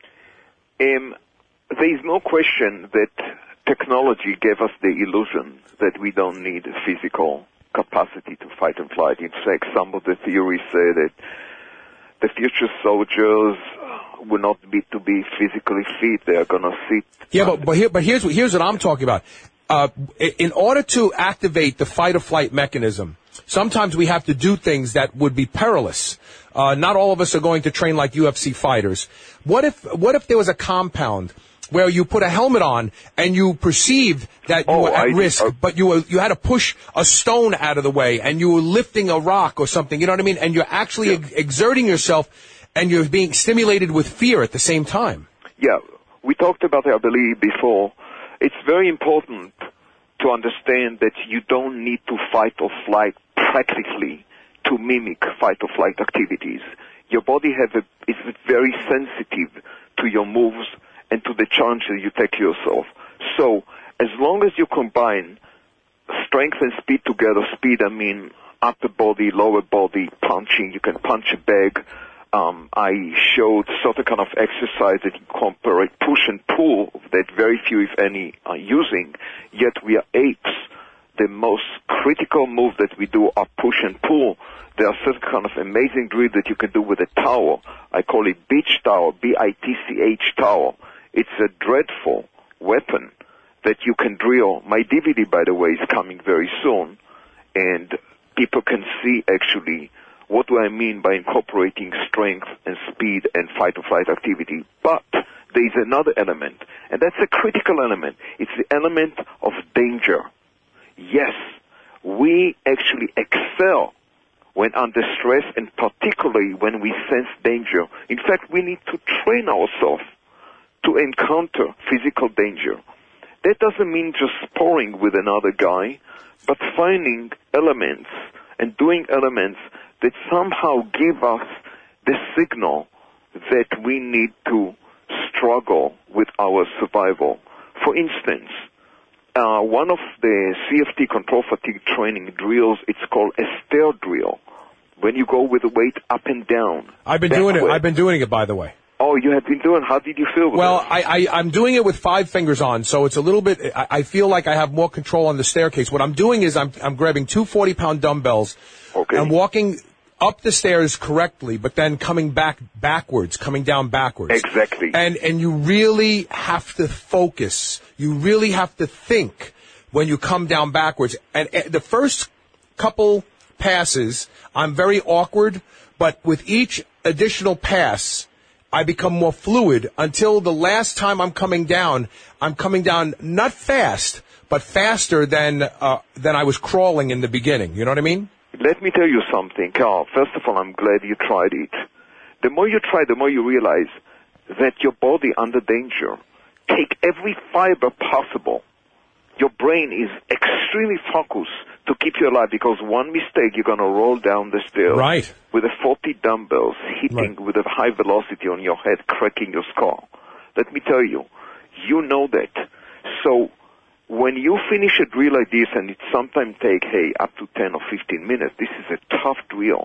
Um, there is no question that technology gave us the illusion that we don't need physical capacity to fight and flight. In fact, some of the theories say that the future soldiers will not be to be physically fit. They are going to sit. Yeah, but but, here, but here's what here's what I'm talking about. Uh, in order to activate the fight or flight mechanism, sometimes we have to do things that would be perilous. Uh, not all of us are going to train like U F C fighters. What if what if there was a compound where you put a helmet on and you perceived that you Oh, were at I- risk, uh, but you were, you had to push a stone out of the way, and you were lifting a rock or something, you know what I mean? And you're actually Yeah. ex- exerting yourself, and you're being stimulated with fear at the same time. Yeah. we talked about it, I believe, before. It's very important to understand that you don't need to fight or flight practically to mimic fight or flight activities. Your body have a, is very sensitive to your moves and to the challenge that you take yourself. So, as long as you combine strength and speed together, speed, I mean upper body, lower body, punching, you can punch a bag. Um, I showed certain kind of exercise that incorporate push and pull that very few, if any, are using, yet we are apes. The most critical move that we do are push and pull. There are certain kind of amazing drills that you can do with a tower. I call it beach tower, B I T C H tower. It's a dreadful weapon that you can drill. My D V D, by the way, is coming very soon, and people can see actually what do I mean by incorporating strength and speed and fight-or-flight activity. But there is another element, and that's a critical element. It's the element of danger. Yes, we actually excel when under stress, and particularly when we sense danger. In fact, we need to train ourselves to encounter physical danger. That doesn't mean just sparring with another guy, but finding elements and doing elements that somehow give us the signal that we need to struggle with our survival. For instance, uh, one of the C F T control fatigue training drills, it's called a stair drill. When you go with the weight up and down. I've been doing it. I've been doing it, by the way. Oh, you have been doing. How did you feel with well, it? Well, I, I, I'm doing it with five fingers on, so it's a little bit. I, I feel like I have more control on the staircase. What I'm doing is I'm, I'm grabbing two forty-pound dumbbells. Okay. I'm walking up the stairs correctly, but then coming back backwards, coming down backwards. Exactly. And and you really have to focus. You really have to think when you come down backwards. And, and the first couple passes, I'm very awkward, but with each additional pass, I become more fluid until the last time I'm coming down, I'm coming down not fast, but faster than uh, than I was crawling in the beginning. You know what I mean? Let me tell you something, Carl. First of all, I'm glad you tried it. The more you try, the more you realize that your body under danger. Take every fiber possible. Your brain is extremely focused to keep you alive, because one mistake, you're going to roll down the stairs. Right. With a forty dumbbells hitting Right. with a high velocity on your head, cracking your skull. Let me tell you, you know that. So when you finish a drill like this, and it sometimes take, hey, up to ten or fifteen minutes, this is a tough drill.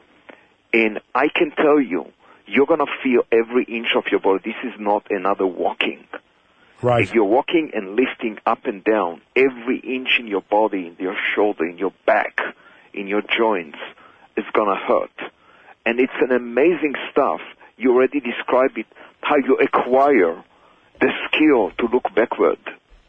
And I can tell you, you're going to feel every inch of your body. This is not another walking. Right. If you're walking and lifting up and down, every inch in your body, in your shoulder, in your back, in your joints, is going to hurt. And it's an amazing stuff. You already described it, how you acquire the skill to look backward.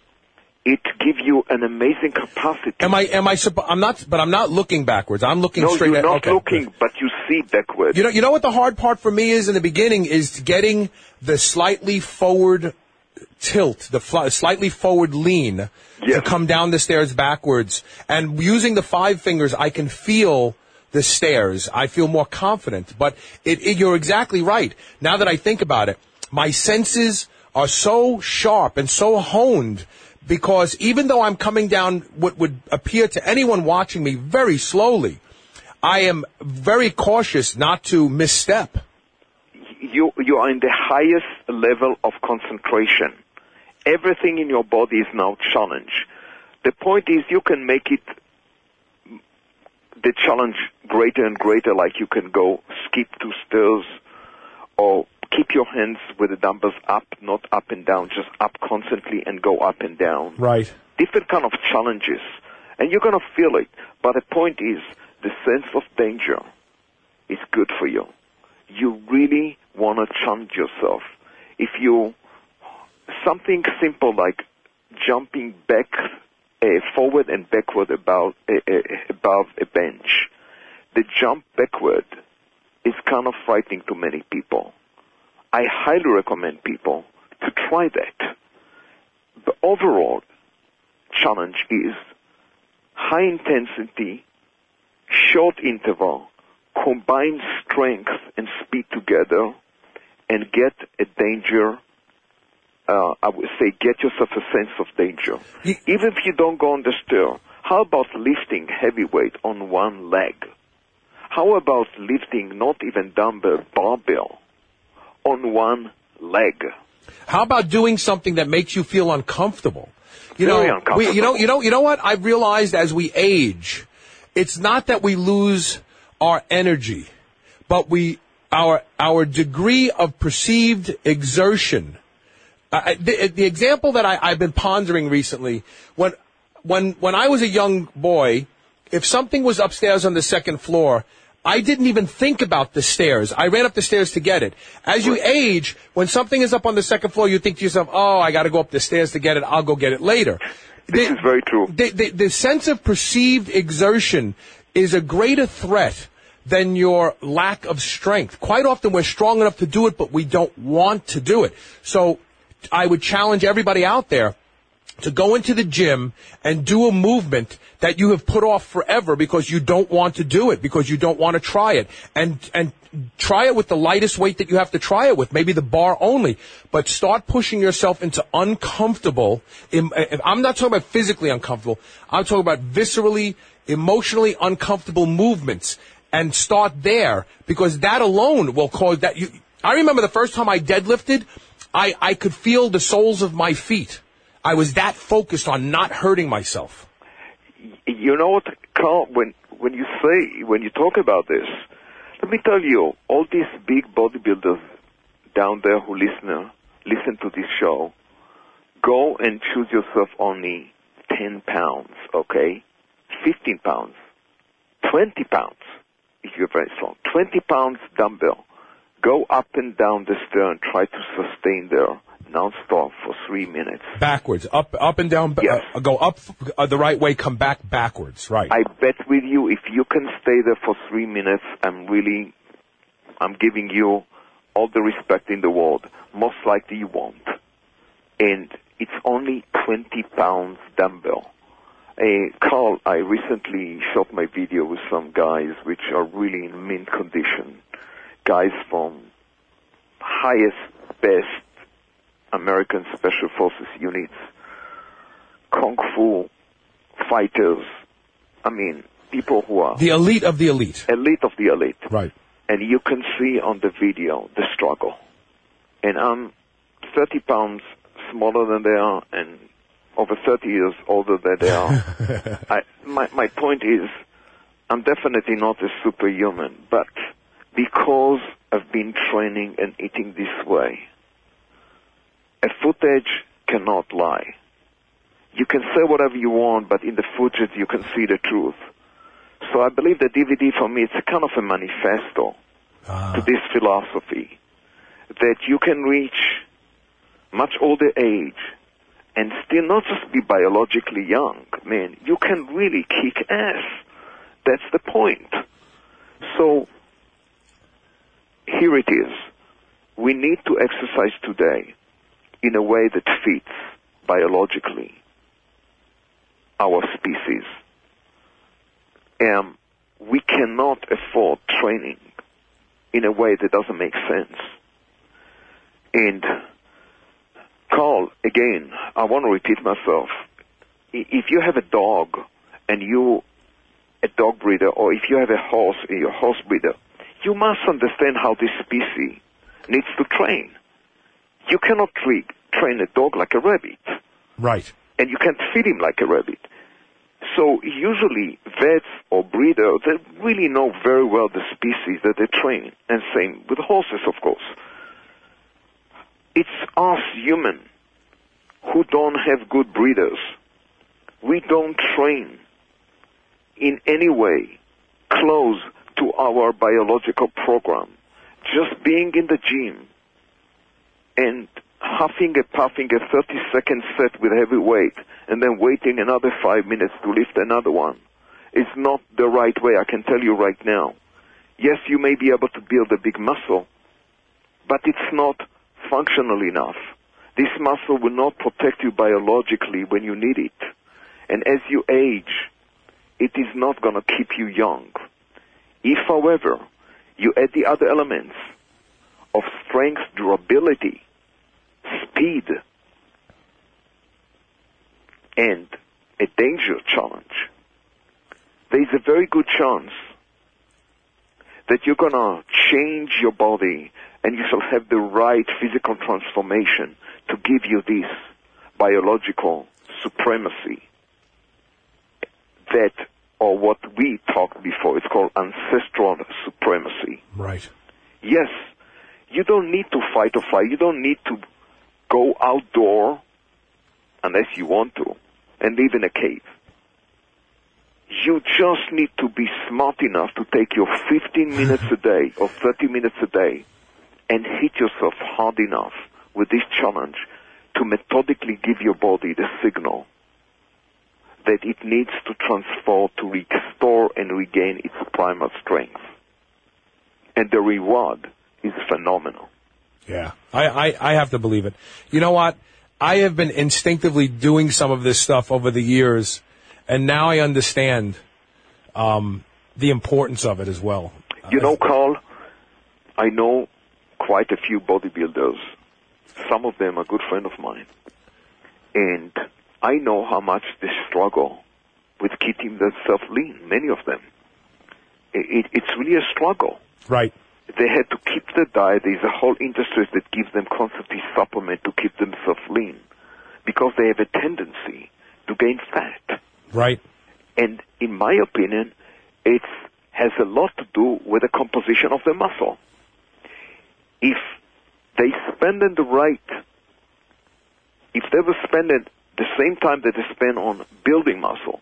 It gives you an amazing capacity. Am I? Am I? suppo- I'm not. But I'm not looking backwards. I'm looking no, straight. you're at, not okay. looking, but you see backward. You know. You know what the hard part for me is in the beginning is getting the slightly forward tilt, the fl- slightly forward lean Yes. to come down the stairs backwards. And using the five fingers, I can feel the stairs. I feel more confident. But it, it, you're exactly right. Now that I think about it, my senses are so sharp and so honed, because even though I'm coming down what would appear to anyone watching me very slowly, I am very cautious not to misstep. You, you are in the highest level of concentration. Everything in your body is now challenged. The point is, you can make it, the challenge greater and greater, like you can go skip two stairs, or keep your hands with the dumbbells up, not up and down, just up constantly and go up and down. Right. Different kind of challenges. And you're going to feel it. But the point is, the sense of danger is good for you. You really want to challenge yourself. If you, something simple like jumping back, uh, forward and backward about, uh, uh, above a bench, the jump backward is kind of frightening to many people. I highly recommend people to try that. The overall challenge is high intensity, short interval, combine strength and speed together, and get a danger uh, I would say, get yourself a sense of danger. Even if you don't go on the stair, how about lifting heavy weight on one leg? How about lifting not even dumbbell, barbell on one leg? How about doing something that makes you feel uncomfortable? You Very know, uncomfortable. we, you know, you know, you know what? I've realized as we age, it's not that we lose our energy, but we our our degree of perceived exertion. Uh, the, the example that I, I've been pondering recently, when when when I was a young boy, if something was upstairs on the second floor, I didn't even think about the stairs. I ran up the stairs to get it. As you age, when something is up on the second floor, you think to yourself, oh, I got to go up the stairs to get it. I'll go get it later. This the, is very true. The, the, the sense of perceived exertion is a greater threat than your lack of strength. Quite often we're strong enough to do it, but we don't want to do it. So I would challenge everybody out there to go into the gym and do a movement that you have put off forever because you don't want to do it, because you don't want to try it. And and try it with the lightest weight that you have to try it with, maybe the bar only. But start pushing yourself into uncomfortable, I'm not talking about physically uncomfortable, I'm talking about viscerally, emotionally uncomfortable movements. And start there, because that alone will cause that. You, I remember the first time I deadlifted, I, I could feel the soles of my feet. I was that focused on not hurting myself. You know what, Carl, when, when you say, when you talk about this, let me tell you, all these big bodybuilders down there who listen, listen to this show, go and choose yourself only ten pounds, okay? fifteen pounds, twenty pounds, if you're very strong, twenty pounds dumbbell. Go up and down the stair and try to sustain there non-stop for three minutes. Backwards, up up and down, yes. uh, go up uh, the right way, come back backwards, right. I bet with you, if you can stay there for three minutes, I'm really, I'm giving you all the respect in the world. Most likely you won't. And it's only twenty pounds dumbbell. Uh, Carl, I recently shot my video with some guys which are really in mint condition. Guys from highest, best American Special Forces units, Kung Fu fighters. I mean, people who are... The elite of the elite. Elite of the elite. Right. And you can see on the video the struggle. And I'm thirty pounds smaller than they are and over thirty years older than they are. I, my, my point is, I'm definitely not a superhuman, but because I've been training and eating this way, a footage cannot lie. You can say whatever you want, but in the footage you can see the truth. So I believe the D V D for me, it's a kind of a manifesto ah. to this philosophy that you can reach much older age and still not just be biologically young. Man, you can really kick ass. That's the point. So here it is. We need to exercise today in a way that fits biologically our species. And we cannot afford training in a way that doesn't make sense. And Carl, again, I want to repeat myself. If you have a dog and you, a dog breeder, or if you have a horse, a horse breeder, you must understand how this species needs to train. You cannot treat, train a dog like a rabbit. Right. And you can't feed him like a rabbit. So usually vets or breeders, they really know very well the species that they train. And same with horses, of course. It's us human who don't have good breeders. We don't train in any way close to our biological program. Just being in the gym and huffing and puffing a thirty-second set with heavy weight and then waiting another five minutes to lift another one is not the right way, I can tell you right now. Yes, you may be able to build a big muscle, but it's not functional enough. This muscle will not protect you biologically when you need it. And as you age, it is not going to keep you young. If, however, you add the other elements of strength, durability, speed, and a danger challenge, there is a very good chance that you're going to change your body and you shall have the right physical transformation to give you this biological supremacy that, or what we talked before, it's called ancestral supremacy. Right. Yes, you don't need to fight or flight. You don't need to go outdoor unless you want to and live in a cave. You just need to be smart enough to take your fifteen minutes a day or thirty minutes a day and hit yourself hard enough with this challenge to methodically give your body the signal that it needs to transform to restore and regain its primal strength. And the reward is phenomenal. Yeah, I, I, I have to believe it. You know what? I have been instinctively doing some of this stuff over the years, and now I understand um, the importance of it as well. You know, Carl, I know quite a few bodybuilders. Some of them are good friends of mine. And I know how much they struggle with keeping themselves lean, many of them. It, it, it's really a struggle. Right. They had to keep their diet. There's a whole industry that gives them constantly supplement to keep themselves lean because they have a tendency to gain fat. Right. And in my opinion, it has a lot to do with the composition of the muscle. If they spend in the right, if they were spending the same time that they spend on building muscle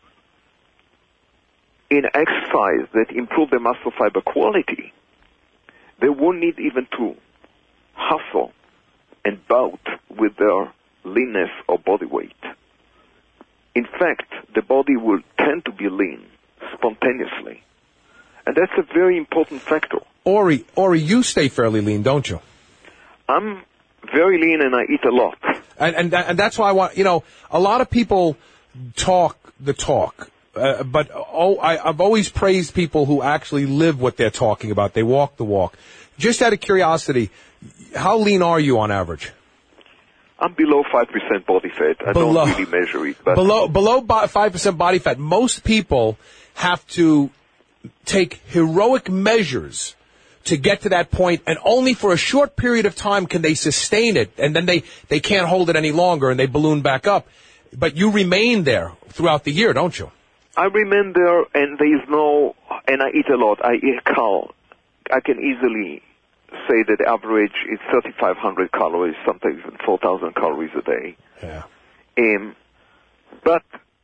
in exercise that improve the muscle fiber quality, they won't need even to hustle and bout with their leanness or body weight. In fact, the body will tend to be lean spontaneously. And that's a very important factor. Ori, Ori, you stay fairly lean, don't you? I'm very lean and I eat a lot. And, and, and that's why I want, you know, a lot of people talk the talk. Uh, but oh, I, I've always praised people who actually live what they're talking about. They walk the walk. Just out of curiosity, how lean are you on average? I'm below five percent body fat. I below, don't really measure it. But below below five percent body fat. Most people have to take heroic measures to get to that point, and only for a short period of time can they sustain it, and then they, they can't hold it any longer, and they balloon back up. But you remain there throughout the year, don't you? I remain there, and there is no, and I eat a lot. I eat cow. I can easily say that the average is thirty-five hundred calories, sometimes even four thousand calories a day. Yeah. Um, but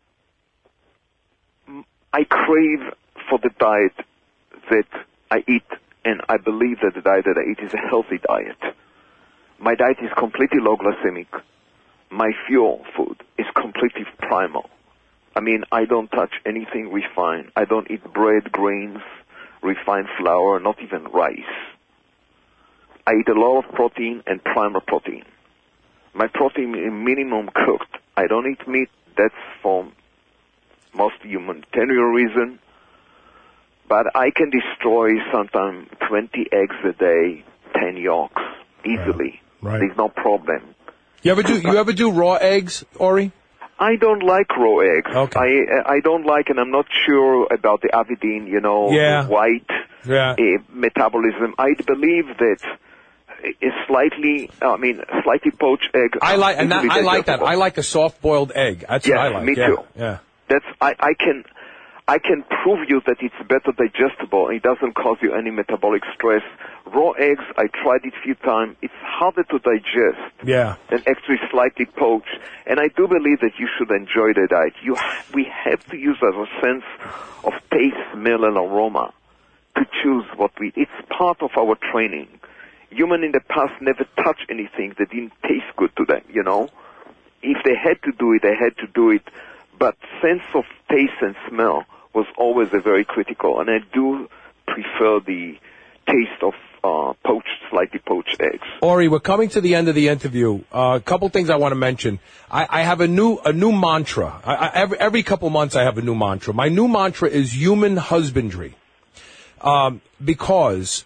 I crave for the diet that I eat, and I believe that the diet that I eat is a healthy diet. My diet is completely low glycemic. My fuel food is completely primal. I mean, I don't touch anything refined. I don't eat bread, grains, refined flour, not even rice. I eat a lot of protein and primal protein. My protein is minimum cooked. I don't eat meat. That's for most humanitarian reason. But I can destroy sometimes twenty eggs a day, ten yolks, easily. Right. Right. There's no problem. You ever do, you ever do raw eggs, Ori? I don't like raw eggs. Okay. I I don't like, and I'm not sure about the avidin, you know, yeah. the white yeah. uh, metabolism. I believe that a slightly, I mean, slightly poached egg. I like, and that, I like that. I like a soft-boiled egg. That's yes, what I like. Me yeah. too. Yeah. That's I, I can. I can prove you that it's better digestible and it doesn't cause you any metabolic stress. Raw eggs, I tried it a few times. It's harder to digest yeah. than actually slightly poached. And I do believe that you should enjoy the diet. You, we have to use our sense of taste, smell, and aroma to choose what we eat. It's part of our training. Humans in the past never touched anything that didn't taste good to them, you know. If they had to do it, they had to do it. But sense of taste and smell was always a very critical, and I do prefer the taste of uh, poached, slightly poached eggs. Ori, we're coming to the end of the interview. Uh, a couple things I want to mention. I, I have a new a new mantra. I, I, every, every couple months I have a new mantra. My new mantra is human husbandry, um, because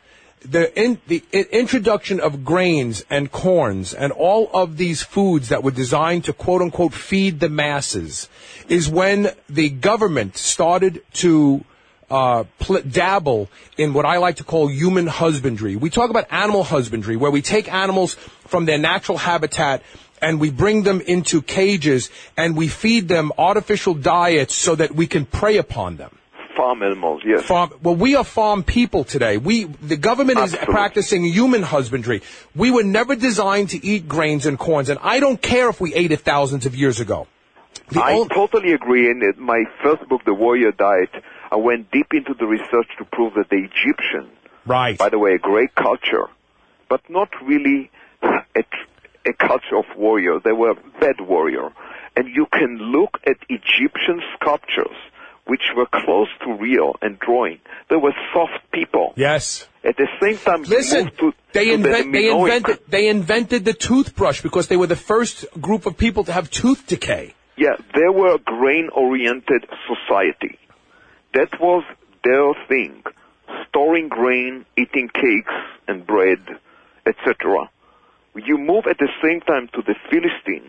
the in, the i- introduction of grains and corns and all of these foods that were designed to quote unquote feed the masses is when the government started to uh, pl- dabble in what I like to call human husbandry. We talk about animal husbandry, where we take animals from their natural habitat and we bring them into cages and we feed them artificial diets so that we can prey upon them. Farm animals, yes. Farm, well, we are farm people today. We, the government Absolutely. is practicing human husbandry. We were never designed to eat grains and corns, and I don't care if we ate it thousands of years ago. The I old- totally agree. In it, my first book, The Warrior Diet, I went deep into the research to prove that the Egyptian, right. by the way, a great culture, but not really a, a culture of warrior. They were bad warrior. And you can look at Egyptian sculptures, which were close to real and drawing. They were soft people. Yes. At the same time, you Listen, moved to, they, to invent, the they Minoic. invented they invented the toothbrush because they were the first group of people to have tooth decay. Yeah, they were a grain-oriented society. That was their thing. Storing grain, eating cakes and bread, et cetera. You move at the same time to the Philistine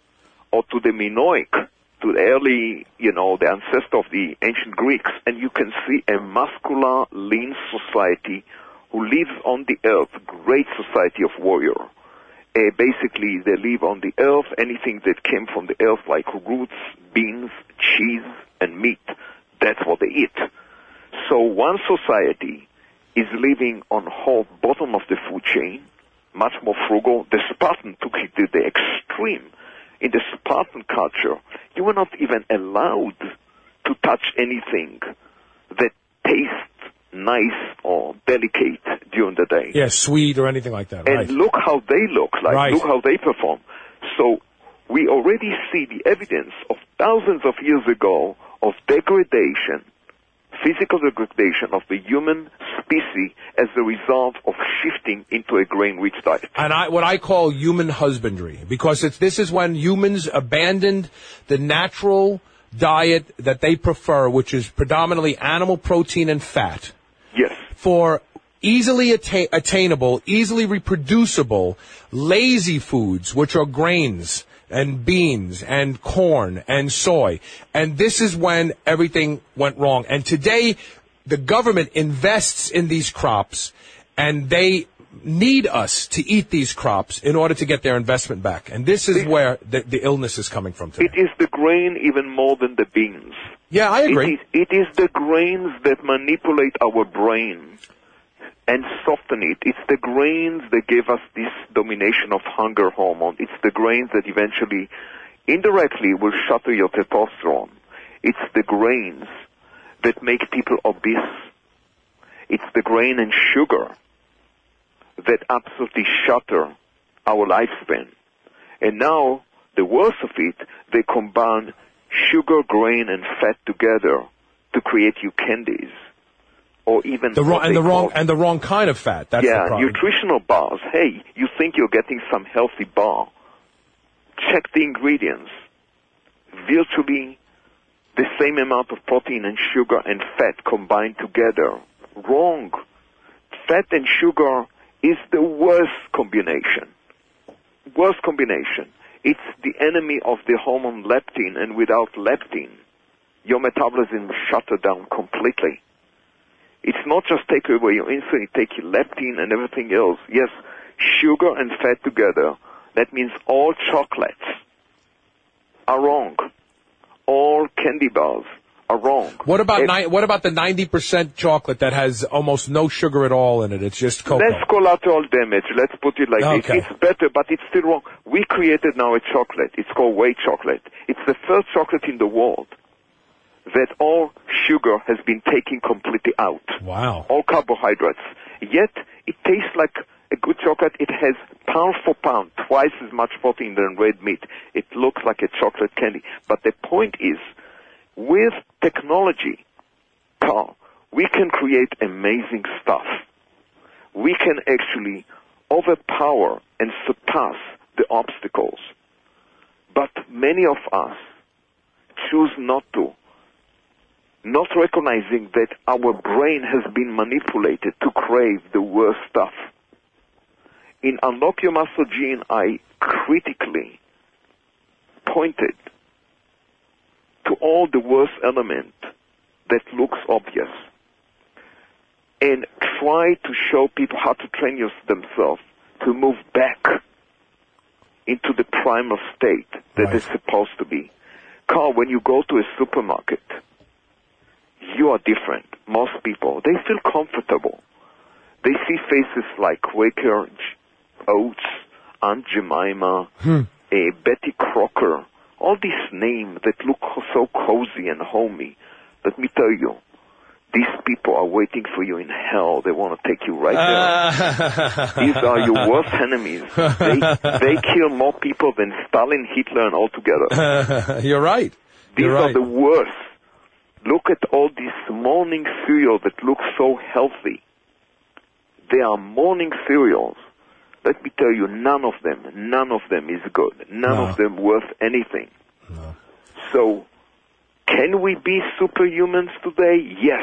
or to the Minoic, to the early, you know, the ancestor of the ancient Greeks, and you can see a muscular, lean society who lives on the earth, great society of warrior. Uh, basically, they live on the earth, anything that came from the earth, like roots, beans, cheese, and meat, that's what they eat. So one society is living on the whole bottom of the food chain, much more frugal. The Spartan took it to the extreme. In the Spartan culture, you were not even allowed to touch anything that tastes nice or delicate during the day. Yeah, sweet or anything like that. And Right. look how they look like. Right. Look how they perform. So we already see the evidence of thousands of years ago of degradation, physical degradation of the human species as a result of shifting into a grain-rich diet. And I, what I call human husbandry, because it's, this is when humans abandoned the natural diet that they prefer, which is predominantly animal protein and fat, Yes. for easily atta- attainable, easily reproducible, lazy foods, which are grains and beans and corn and soy. And this is when everything went wrong. And today, the government invests in these crops, and they need us to eat these crops in order to get their investment back. And this is where the, the illness is coming from today. It is the grain even more than the beans. Yeah, I agree. It is, it is the grains that manipulate our brain and soften it. It's the grains that give us this domination of hunger hormone. It's the grains that eventually, indirectly, will shatter your testosterone. It's the grains that make people obese. It's the grain and sugar that absolutely shatter our lifespan. And now, the worst of it, they combine sugar, grain, and fat together to create you candies. Or even The wrong, what and they the wrong call- and the wrong kind of fat. That's yeah, the problem. nutritional bars. Hey, you think you're getting some healthy bar. Check the ingredients. Virtually the same amount of protein and sugar and fat combined together. Wrong. Fat and sugar is the worst combination. Worst combination. It's the enemy of the hormone leptin, and without leptin, your metabolism shuts down completely. It's not just take away your insulin, take your leptin and everything else. Yes, sugar and fat together, that means all chocolates are wrong. All candy bars are wrong. What about If- ni- what about the ninety percent chocolate that has almost no sugar at all in it? It's just cocoa. Less collateral damage, let's put it like Okay. this. It's better, but it's still wrong. We created now a chocolate. It's called whey chocolate. It's the first chocolate in the world that all sugar has been taken completely out. Wow. All carbohydrates. Yet, it tastes like a good chocolate. It has pound for pound, twice as much protein than red meat. It looks like a chocolate candy. But the point is, with technology, Carl, we can create amazing stuff. We can actually overpower and surpass the obstacles. But many of us choose not to. not recognizing that our brain has been manipulated to crave the worst stuff. In Unlock Your Muscle Gene, I critically pointed to all the worst element that looks obvious and try to show people how to train your, themselves to move back into the primal state that Right. is supposed to be. Carl, when you go to a supermarket, you are different. Most people, they feel comfortable. They see faces like Quaker Oats, Aunt Jemima, Hmm. uh, Betty Crocker, all these names that look so cozy and homey. Let me tell you, these people are waiting for you in hell. They want to take you right there. These are your worst enemies. They, they kill more people than Stalin, Hitler, and all together. You're right. These You're are right. the worst. Look at all these morning cereals that look so healthy. They are morning cereals. Let me tell you, none of them, none of them is good. None No. of them worth anything. No. So, can we be superhumans today? Yes.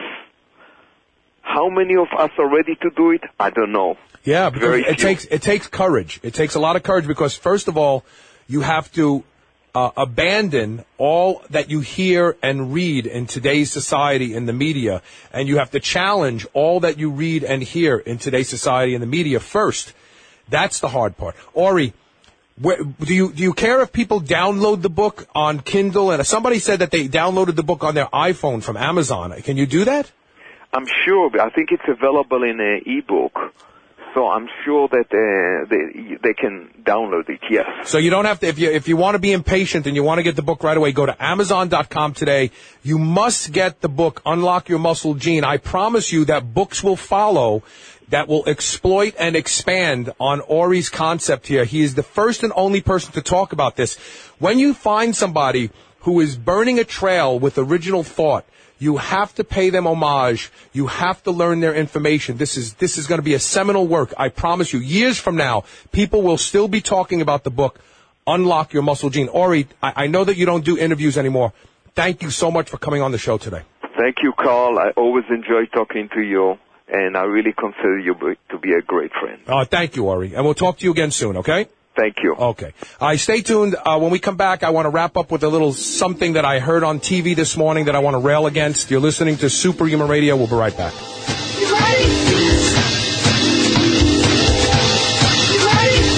How many of us are ready to do it? I don't know. Yeah, because Very it few. takes it takes courage. It takes a lot of courage because first of all, you have to uh, abandon all that you hear and read in today's society in the media, and you have to challenge all that you read and hear in today's society in the media first. That's the hard part. Ori, where, do you do you care if people download the book on Kindle? And somebody said that they downloaded the book on their iPhone from Amazon. Can you do that? I'm sure. I think it's available in an ebook, so I'm sure that uh, they they can download it. Yes. So you don't have to, if you if you want to be impatient and you want to get the book right away, go to Amazon dot com today. You must get the book, Unlock Your Muscle Gene. I promise you that books will follow that will exploit and expand on Ori's concept here. He is the first and only person to talk about this. When you find somebody who is burning a trail with original thought, you have to pay them homage. You have to learn their information. This is this is going to be a seminal work. I promise you. Years from now, people will still be talking about the book, Unlock Your Muscle Gene. Ori, I, I know that you don't do interviews anymore. Thank you so much for coming on the show today. Thank you, Carl. I always enjoy talking to you, and I really consider you be- to be a great friend. Uh, thank you, Ori. And we'll talk to you again soon, okay? Thank you. Okay. All right, stay tuned. Uh, when we come back, I want to wrap up with a little something that I heard on T V this morning that I want to rail against. You're listening to Superhuman Radio. We'll be right back. You ready? You ready?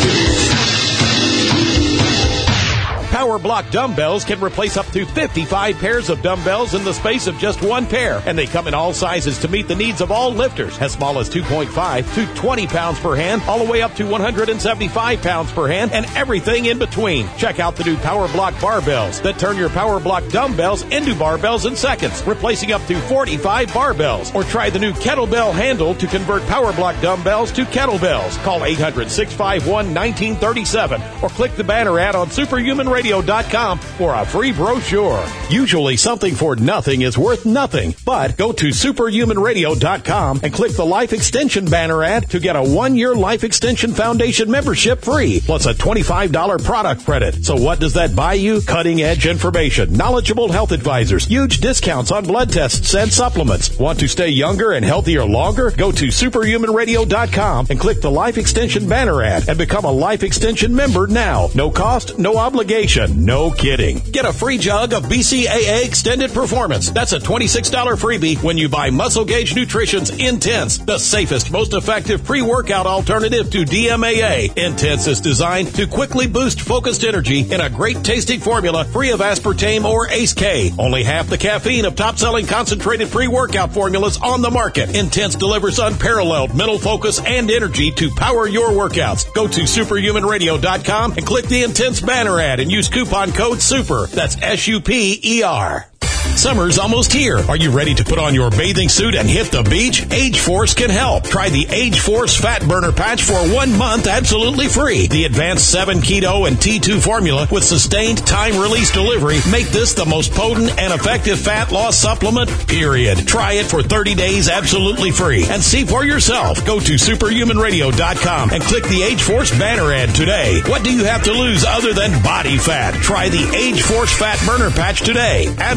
Power Block dumbbells can replace up to fifty-five pairs of dumbbells in the space of just one pair, and they come in all sizes to meet the needs of all lifters, as small as two point five to twenty pounds per hand, all the way up to one hundred seventy-five pounds per hand, and everything in between. Check out the new Power Block barbells that turn your Power Block dumbbells into barbells in seconds, replacing up to forty-five barbells. Or try the new kettlebell handle to convert Power Block dumbbells to kettlebells. Call eight hundred, six five one, one nine three seven or click the banner ad on superhuman radio dot com for a free brochure. Usually something for nothing is worth nothing, but go to superhuman radio dot com and click the Life Extension banner ad to get a one-year Life Extension Foundation membership free, plus a twenty-five dollars product credit. So what does that buy you? Cutting-edge information, knowledgeable health advisors, huge discounts on blood tests and supplements. Want to stay younger and healthier longer? Go to superhuman radio dot com and click the Life Extension banner ad and become a Life Extension member now. No cost, no obligation. No kidding. Get a free jug of B C A A Extended Performance. That's a twenty-six dollars freebie when you buy Muscle Gauge Nutrition's Intense, the safest, most effective pre-workout alternative to D M A A. Intense is designed to quickly boost focused energy in a great tasting formula free of aspartame or A C E K. Only half the caffeine of top-selling concentrated pre-workout formulas on the market. Intense delivers unparalleled mental focus and energy to power your workouts. Go to superhuman radio dot com and click the Intense banner ad and use coupon code SUPER. That's S U P E R. Summer's almost here. Are you ready to put on your bathing suit and hit the beach? Age Force can help. Try the Age Force Fat Burner Patch for one month absolutely free. The advanced seven keto and T two formula with sustained time-release delivery make this the most potent and effective fat loss supplement, period. Try it for thirty days absolutely free and see for yourself. Go to superhuman radio dot com and click the Age Force banner ad today. What do you have to lose other than body fat? Try the Age Force Fat Burner Patch today. Absolutely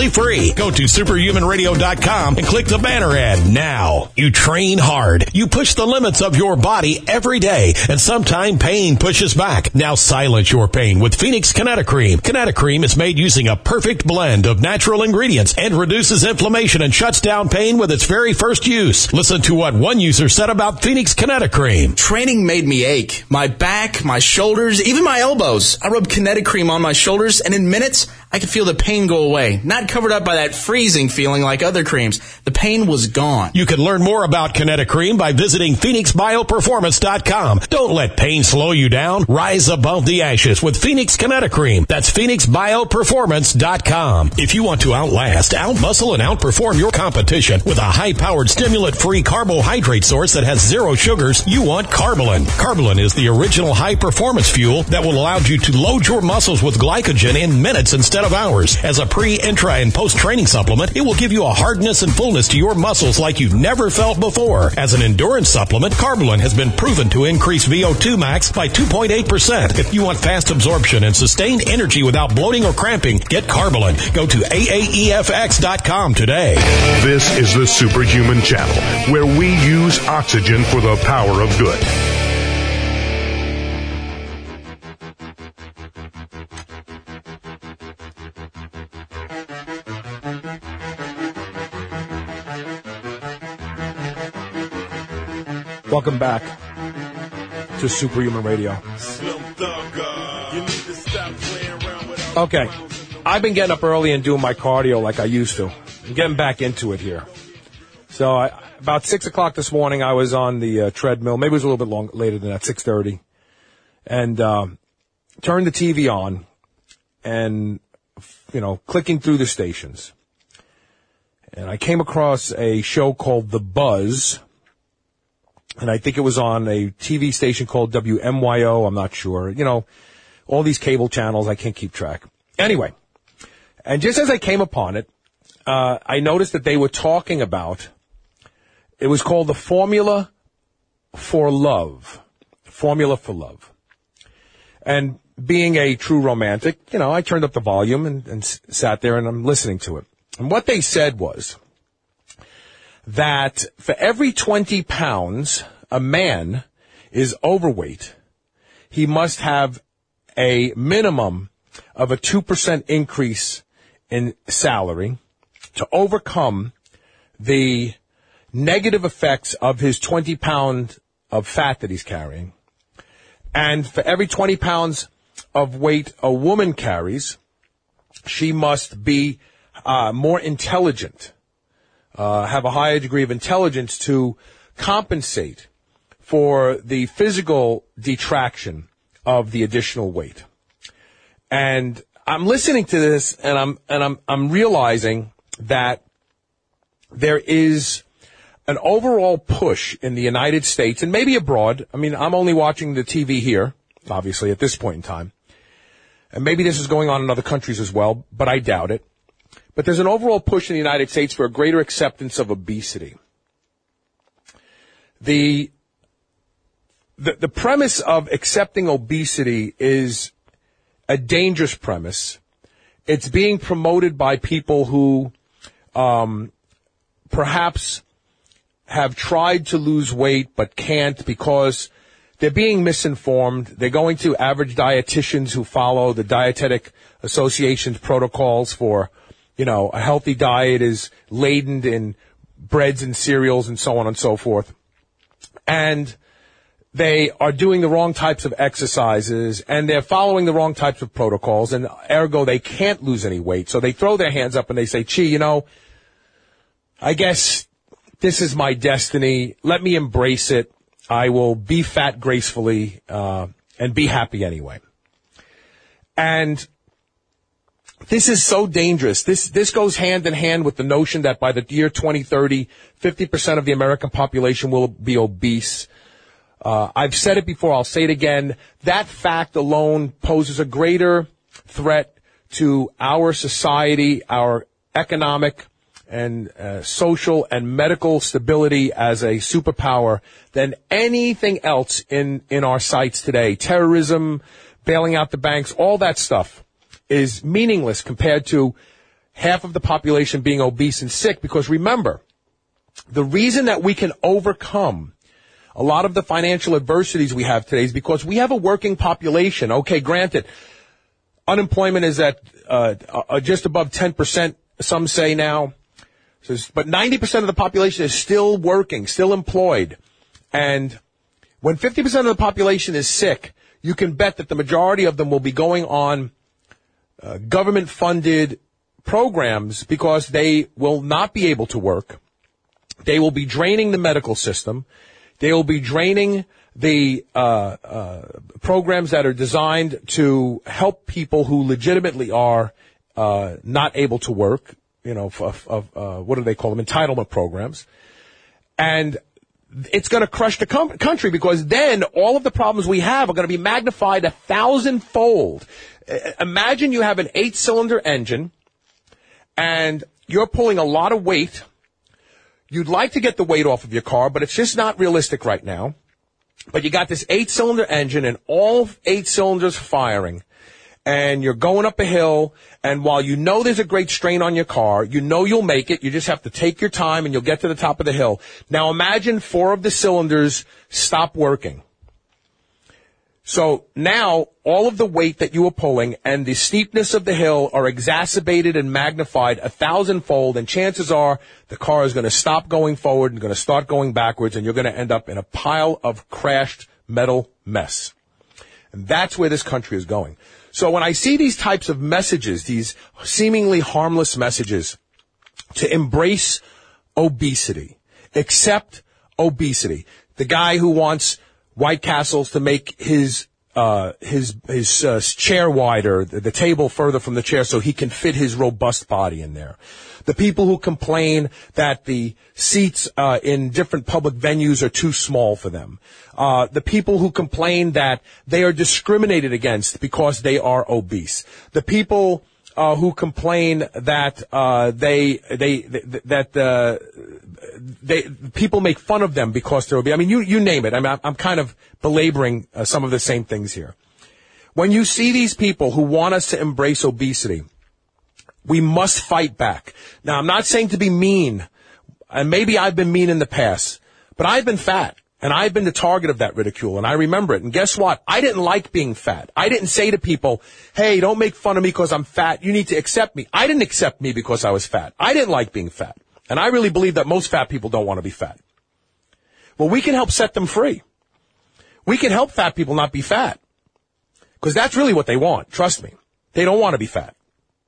absolutely free. Go to superhuman radio dot com and click the banner ad now. You train hard. You push the limits of your body every day, and sometimes pain pushes back. Now silence your pain with Phoenix Kinetocream. Kinetocream is made using a perfect blend of natural ingredients and reduces inflammation and shuts down pain with its very first use. Listen to what one user said about Phoenix Kinetocream. Training made me ache. My back, my shoulders, even my elbows. I rubbed Kinetocream on my shoulders, and in minutes, I could feel the pain go away. Not covered up by that freezing feeling like other creams. The pain was gone. You can learn more about Kinetocream by visiting phoenix bio performance dot com. Don't let pain slow you down. Rise above the ashes with Phoenix Kinetocream. That's phoenix bio performance dot com. If you want to outlast, outmuscle, and outperform your competition with a high-powered stimulant-free carbohydrate source that has zero sugars, you want Carbolin. Carbolin is the original high-performance fuel that will allow you to load your muscles with glycogen in minutes instead of hours. As a pre, intra, and post-training supplement, it will give you a hardness and fullness to your muscles like you've never felt before. As an endurance supplement, Carbolin has been proven to increase V O two max by two point eight percent. If you want fast absorption and sustained energy without bloating or cramping, get Carbolin. Go to A A E F X dot com today. This is the Superhuman Channel, where we use oxygen for the power of good. Welcome back to Superhuman Radio. Okay, I've been getting up early and doing my cardio like I used to. I'm getting back into it here. So I, about six o'clock this morning, I was on the uh, treadmill. Maybe it was a little bit long, later than that, six thirty, and uh, turned the T V on, and you know, clicking through the stations, and I came across a show called The Buzz. And I think it was on a T V station called W M Y O. I'm not sure. You know, all these cable channels, I can't keep track. Anyway, and just as I came upon it, uh, I noticed that they were talking about, it was called the Formula for Love. Formula for Love. And being a true romantic, you know, I turned up the volume and, and s- sat there and I'm listening to it. And what they said was that for every twenty pounds a man is overweight, he must have a minimum of a two percent increase in salary to overcome the negative effects of his twenty pound of fat that he's carrying. And for every twenty pounds of weight a woman carries, she must be uh, more intelligent. Uh, have a higher degree of intelligence to compensate for the physical detraction of the additional weight. And I'm listening to this and I'm, and I'm, I'm realizing that there is an overall push in the United States and maybe abroad. I mean, I'm only watching the T V here, obviously, at this point in time. And maybe this is going on in other countries as well, but I doubt it. But there's an overall push in the United States for a greater acceptance of obesity. The, the, the premise of accepting obesity is a dangerous premise. It's being promoted by people who, um, perhaps have tried to lose weight but can't because they're being misinformed. They're going to average dietitians who follow the Dietetic Association's protocols for, you know, a healthy diet is laden in breads and cereals and so on and so forth. And they are doing the wrong types of exercises and they're following the wrong types of protocols and ergo they can't lose any weight. So they throw their hands up and they say, gee, you know, I guess this is my destiny. Let me embrace it. I will be fat gracefully, uh, and be happy anyway. And this is so dangerous. This, this goes hand in hand with the notion that by the year twenty thirty, fifty percent of the American population will be obese. Uh, I've said it before, I'll say it again. That fact alone poses a greater threat to our society, our economic and uh, social and medical stability as a superpower than anything else in, in our sights today. Terrorism, bailing out the banks, all that stuff is meaningless compared to half of the population being obese and sick, because remember, the reason that we can overcome a lot of the financial adversities we have today is because we have a working population. Okay, granted, unemployment is at uh, uh, just above ten percent, some say now. So, but ninety percent of the population is still working, still employed. And when fifty percent of the population is sick, you can bet that the majority of them will be going on uh, government-funded programs because they will not be able to work. They will be draining the medical system. They will be draining the uh, uh, programs that are designed to help people who legitimately are uh, not able to work. You know, of, of uh, what do they call them? Entitlement programs. And it's going to crush the com- country because then all of the problems we have are going to be magnified a thousandfold. Uh, imagine you have an eight-cylinder engine and you're pulling a lot of weight. You'd like to get the weight off of your car, but it's just not realistic right now. But you got this eight-cylinder engine and all eight cylinders firing, and you're going up a hill, and while you know there's a great strain on your car, you know you'll make it, you just have to take your time and you'll get to the top of the hill. Now imagine four of the cylinders stop working. So now all of the weight that you were pulling and the steepness of the hill are exacerbated and magnified a thousandfold, and chances are the car is going to stop going forward and going to start going backwards, and you're going to end up in a pile of crashed metal mess. And that's where this country is going. So when I see these types of messages, these seemingly harmless messages to embrace obesity, accept obesity, the guy who wants White Castles to make his uh his his uh, chair wider, the, the table further from the chair so he can fit his robust body in there. The people who complain that the seats uh in different public venues are too small for them. Uh the people who complain that they are discriminated against because they are obese. The people Uh, who complain that uh, they they that uh, they people make fun of them because they're obese. I mean, you you name it. I mean, I'm, I'm kind of belaboring uh, some of the same things here. When you see these people who want us to embrace obesity, we must fight back. Now, I'm not saying to be mean, and maybe I've been mean in the past, but I've been fat. And I've been the target of that ridicule, and I remember it. And guess what? I didn't like being fat. I didn't say to people, hey, don't make fun of me because I'm fat. You need to accept me. I didn't accept me because I was fat. I didn't like being fat. And I really believe that most fat people don't want to be fat. Well, we can help set them free. We can help fat people not be fat. Because that's really what they want. Trust me. They don't want to be fat.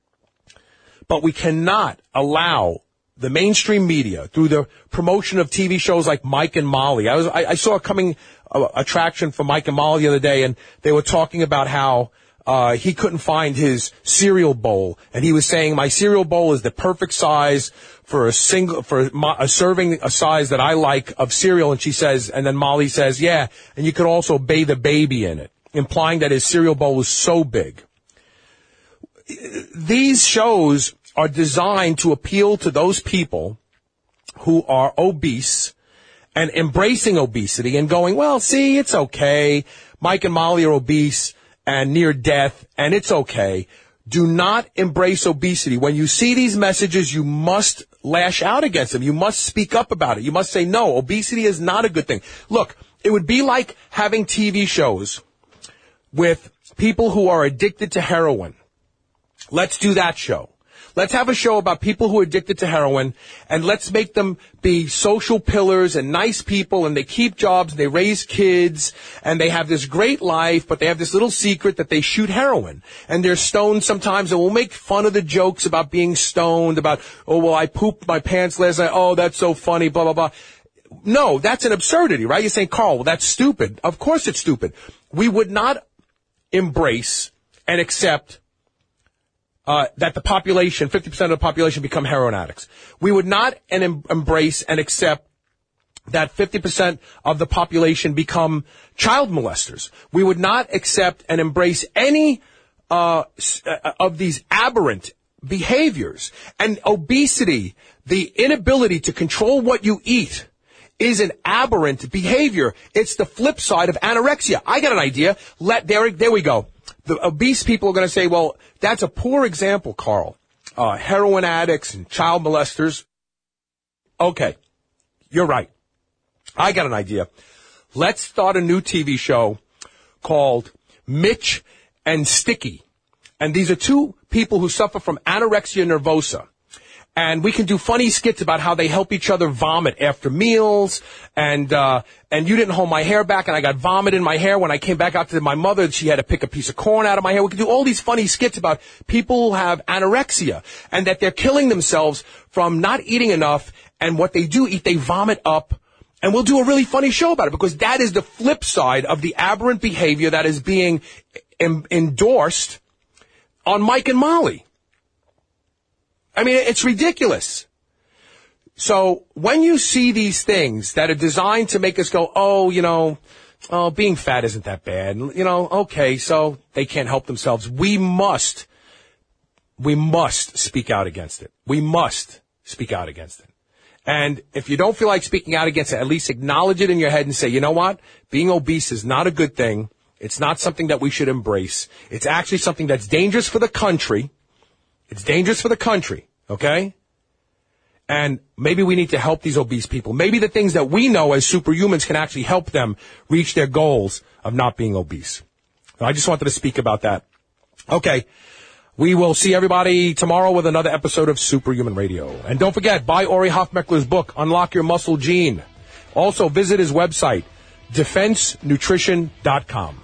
But we cannot allow the mainstream media, through the promotion of T V shows like Mike and Molly. I was, I, I saw a coming uh, attraction for Mike and Molly the other day, and they were talking about how uh he couldn't find his cereal bowl, and he was saying my cereal bowl is the perfect size for a single for my, a serving a size that I like of cereal. And she says, and then Molly says, yeah, and you could also bathe a baby in it, implying that his cereal bowl was so big. These shows are designed to appeal to those people who are obese and embracing obesity and going, well, see, it's okay. Mike and Molly are obese and near death, and it's okay. Do not embrace obesity. When you see these messages, you must lash out against them. You must speak up about it. You must say, no, obesity is not a good thing. Look, it would be like having T V shows with people who are addicted to heroin. Let's do that show. Let's have a show about people who are addicted to heroin, and let's make them be social pillars and nice people, and they keep jobs, and they raise kids, and they have this great life, but they have this little secret that they shoot heroin. And they're stoned sometimes, and we'll make fun of the jokes about being stoned, about, oh, well, I pooped my pants last night, oh, that's so funny, blah, blah, blah. No, that's an absurdity, right? You're saying, Carl, well, that's stupid. Of course it's stupid. We would not embrace and accept Uh, that the population, fifty percent of the population become heroin addicts. We would not en- embrace and accept that fifty percent of the population become child molesters. We would not accept and embrace any uh, of these aberrant behaviors. And obesity, the inability to control what you eat, is an aberrant behavior. It's the flip side of anorexia. I got an idea. Let there, there we go. The obese people are going to say, well, that's a poor example, Carl. uh, heroin addicts and child molesters. Okay, you're right. I got an idea. Let's start a new T V show called Mitch and Sticky. And these are two people who suffer from anorexia nervosa. And we can do funny skits about how they help each other vomit after meals. And uh and you didn't hold my hair back, and I got vomit in my hair. When I came back out to my mother, she had to pick a piece of corn out of my hair. We can do all these funny skits about people who have anorexia and that they're killing themselves from not eating enough. And what they do eat, they vomit up. And we'll do a really funny show about it, because that is the flip side of the aberrant behavior that is being em- endorsed on Mike and Molly. I mean, it's ridiculous. So when you see these things that are designed to make us go, oh, you know, oh, being fat isn't that bad. You know, okay, so they can't help themselves. We must, we must speak out against it. We must speak out against it. And if you don't feel like speaking out against it, at least acknowledge it in your head and say, you know what? Being obese is not a good thing. It's not something that we should embrace. It's actually something that's dangerous for the country. It's dangerous for the country, okay? And maybe we need to help these obese people. Maybe the things that we know as superhumans can actually help them reach their goals of not being obese. I just wanted to speak about that. Okay. We will see everybody tomorrow with another episode of Superhuman Radio. And don't forget, buy Ori Hofmeckler's book, Unlock Your Muscle Gene. Also, visit his website, defense nutrition dot com.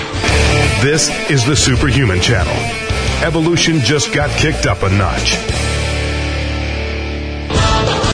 This is the Superhuman Channel. Evolution just got kicked up a notch.